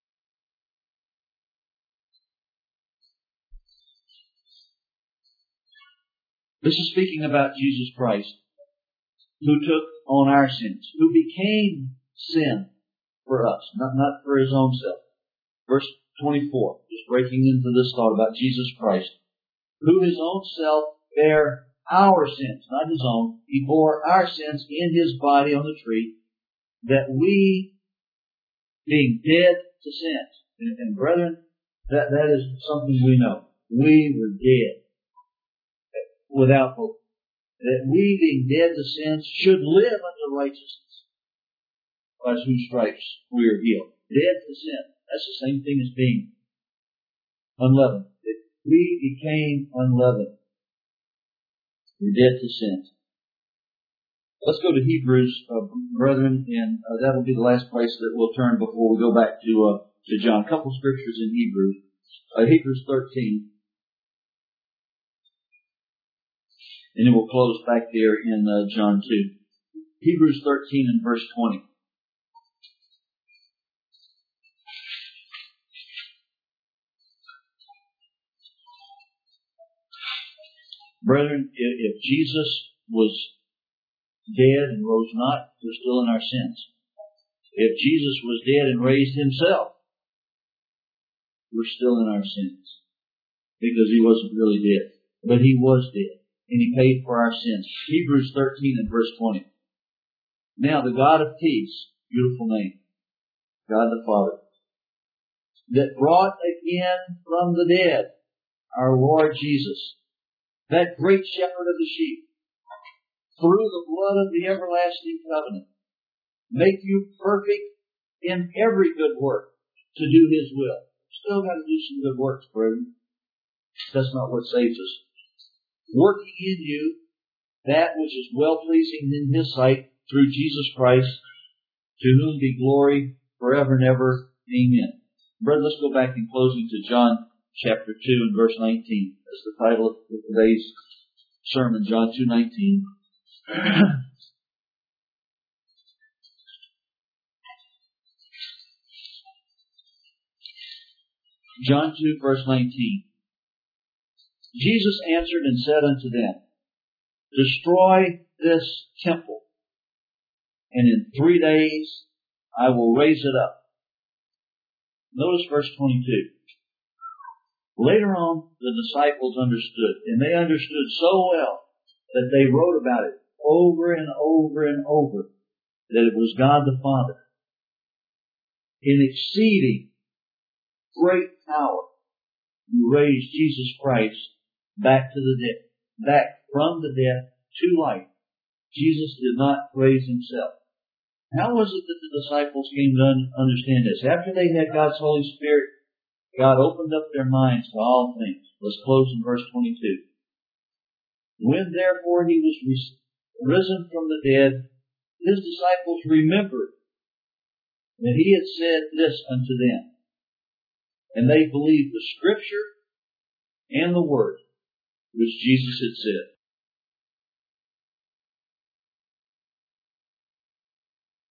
Speaker 1: This is speaking about Jesus Christ, who took on our sins, who became sin for us, not for His own self. Verse 24, just breaking into this thought about Jesus Christ, who His own self bare our sins, not His own. He bore our sins in His body on the tree, that we, being dead to sins, and brethren, that is something we know. We were dead, without hope. That we, being dead to sins, should live unto righteousness, by whose stripes we are healed. Dead to sin. That's the same thing as being unleavened. That we became unleavened. We're dead to sins. Let's go to Hebrews, brethren, and that'll be the last place that we'll turn before we go back to John. A couple scriptures in Hebrews. Hebrews 13. And then we'll close back there in John 2. Hebrews 13 and verse 20. Brethren, if Jesus was dead and rose not, we're still in our sins. If Jesus was dead and raised Himself, we're still in our sins. Because He wasn't really dead. But He was dead. And He paid for our sins. Hebrews 13 and verse 20. Now the God of peace, beautiful name, God the Father, that brought again from the dead our Lord Jesus, that great shepherd of the sheep, through the blood of the everlasting covenant, make you perfect in every good work to do His will. Still got to do some good works, brethren. That's not what saves us. Working in you that which is well-pleasing in His sight through Jesus Christ, to whom be glory forever and ever. Amen. Brother, let's go back in closing to John chapter 2 and verse 19. That's the title of today's sermon, John 2:19. John 2 verse 19. Jesus answered and said unto them, destroy this temple, and in 3 days I will raise it up. Notice verse 22. Later on, the disciples understood, and they understood so well that they wrote about it over and over and over, that it was God the Father, in exceeding great power, who raised Jesus Christ back to the dead, back from the dead to life. Jesus did not raise Himself. How was it that the disciples came to understand this? After they had God's Holy Spirit, God opened up their minds to all things. Let's close in verse 22. When therefore He was risen from the dead, His disciples remembered that He had said this unto them. And they believed the Scripture and the Word which Jesus had said.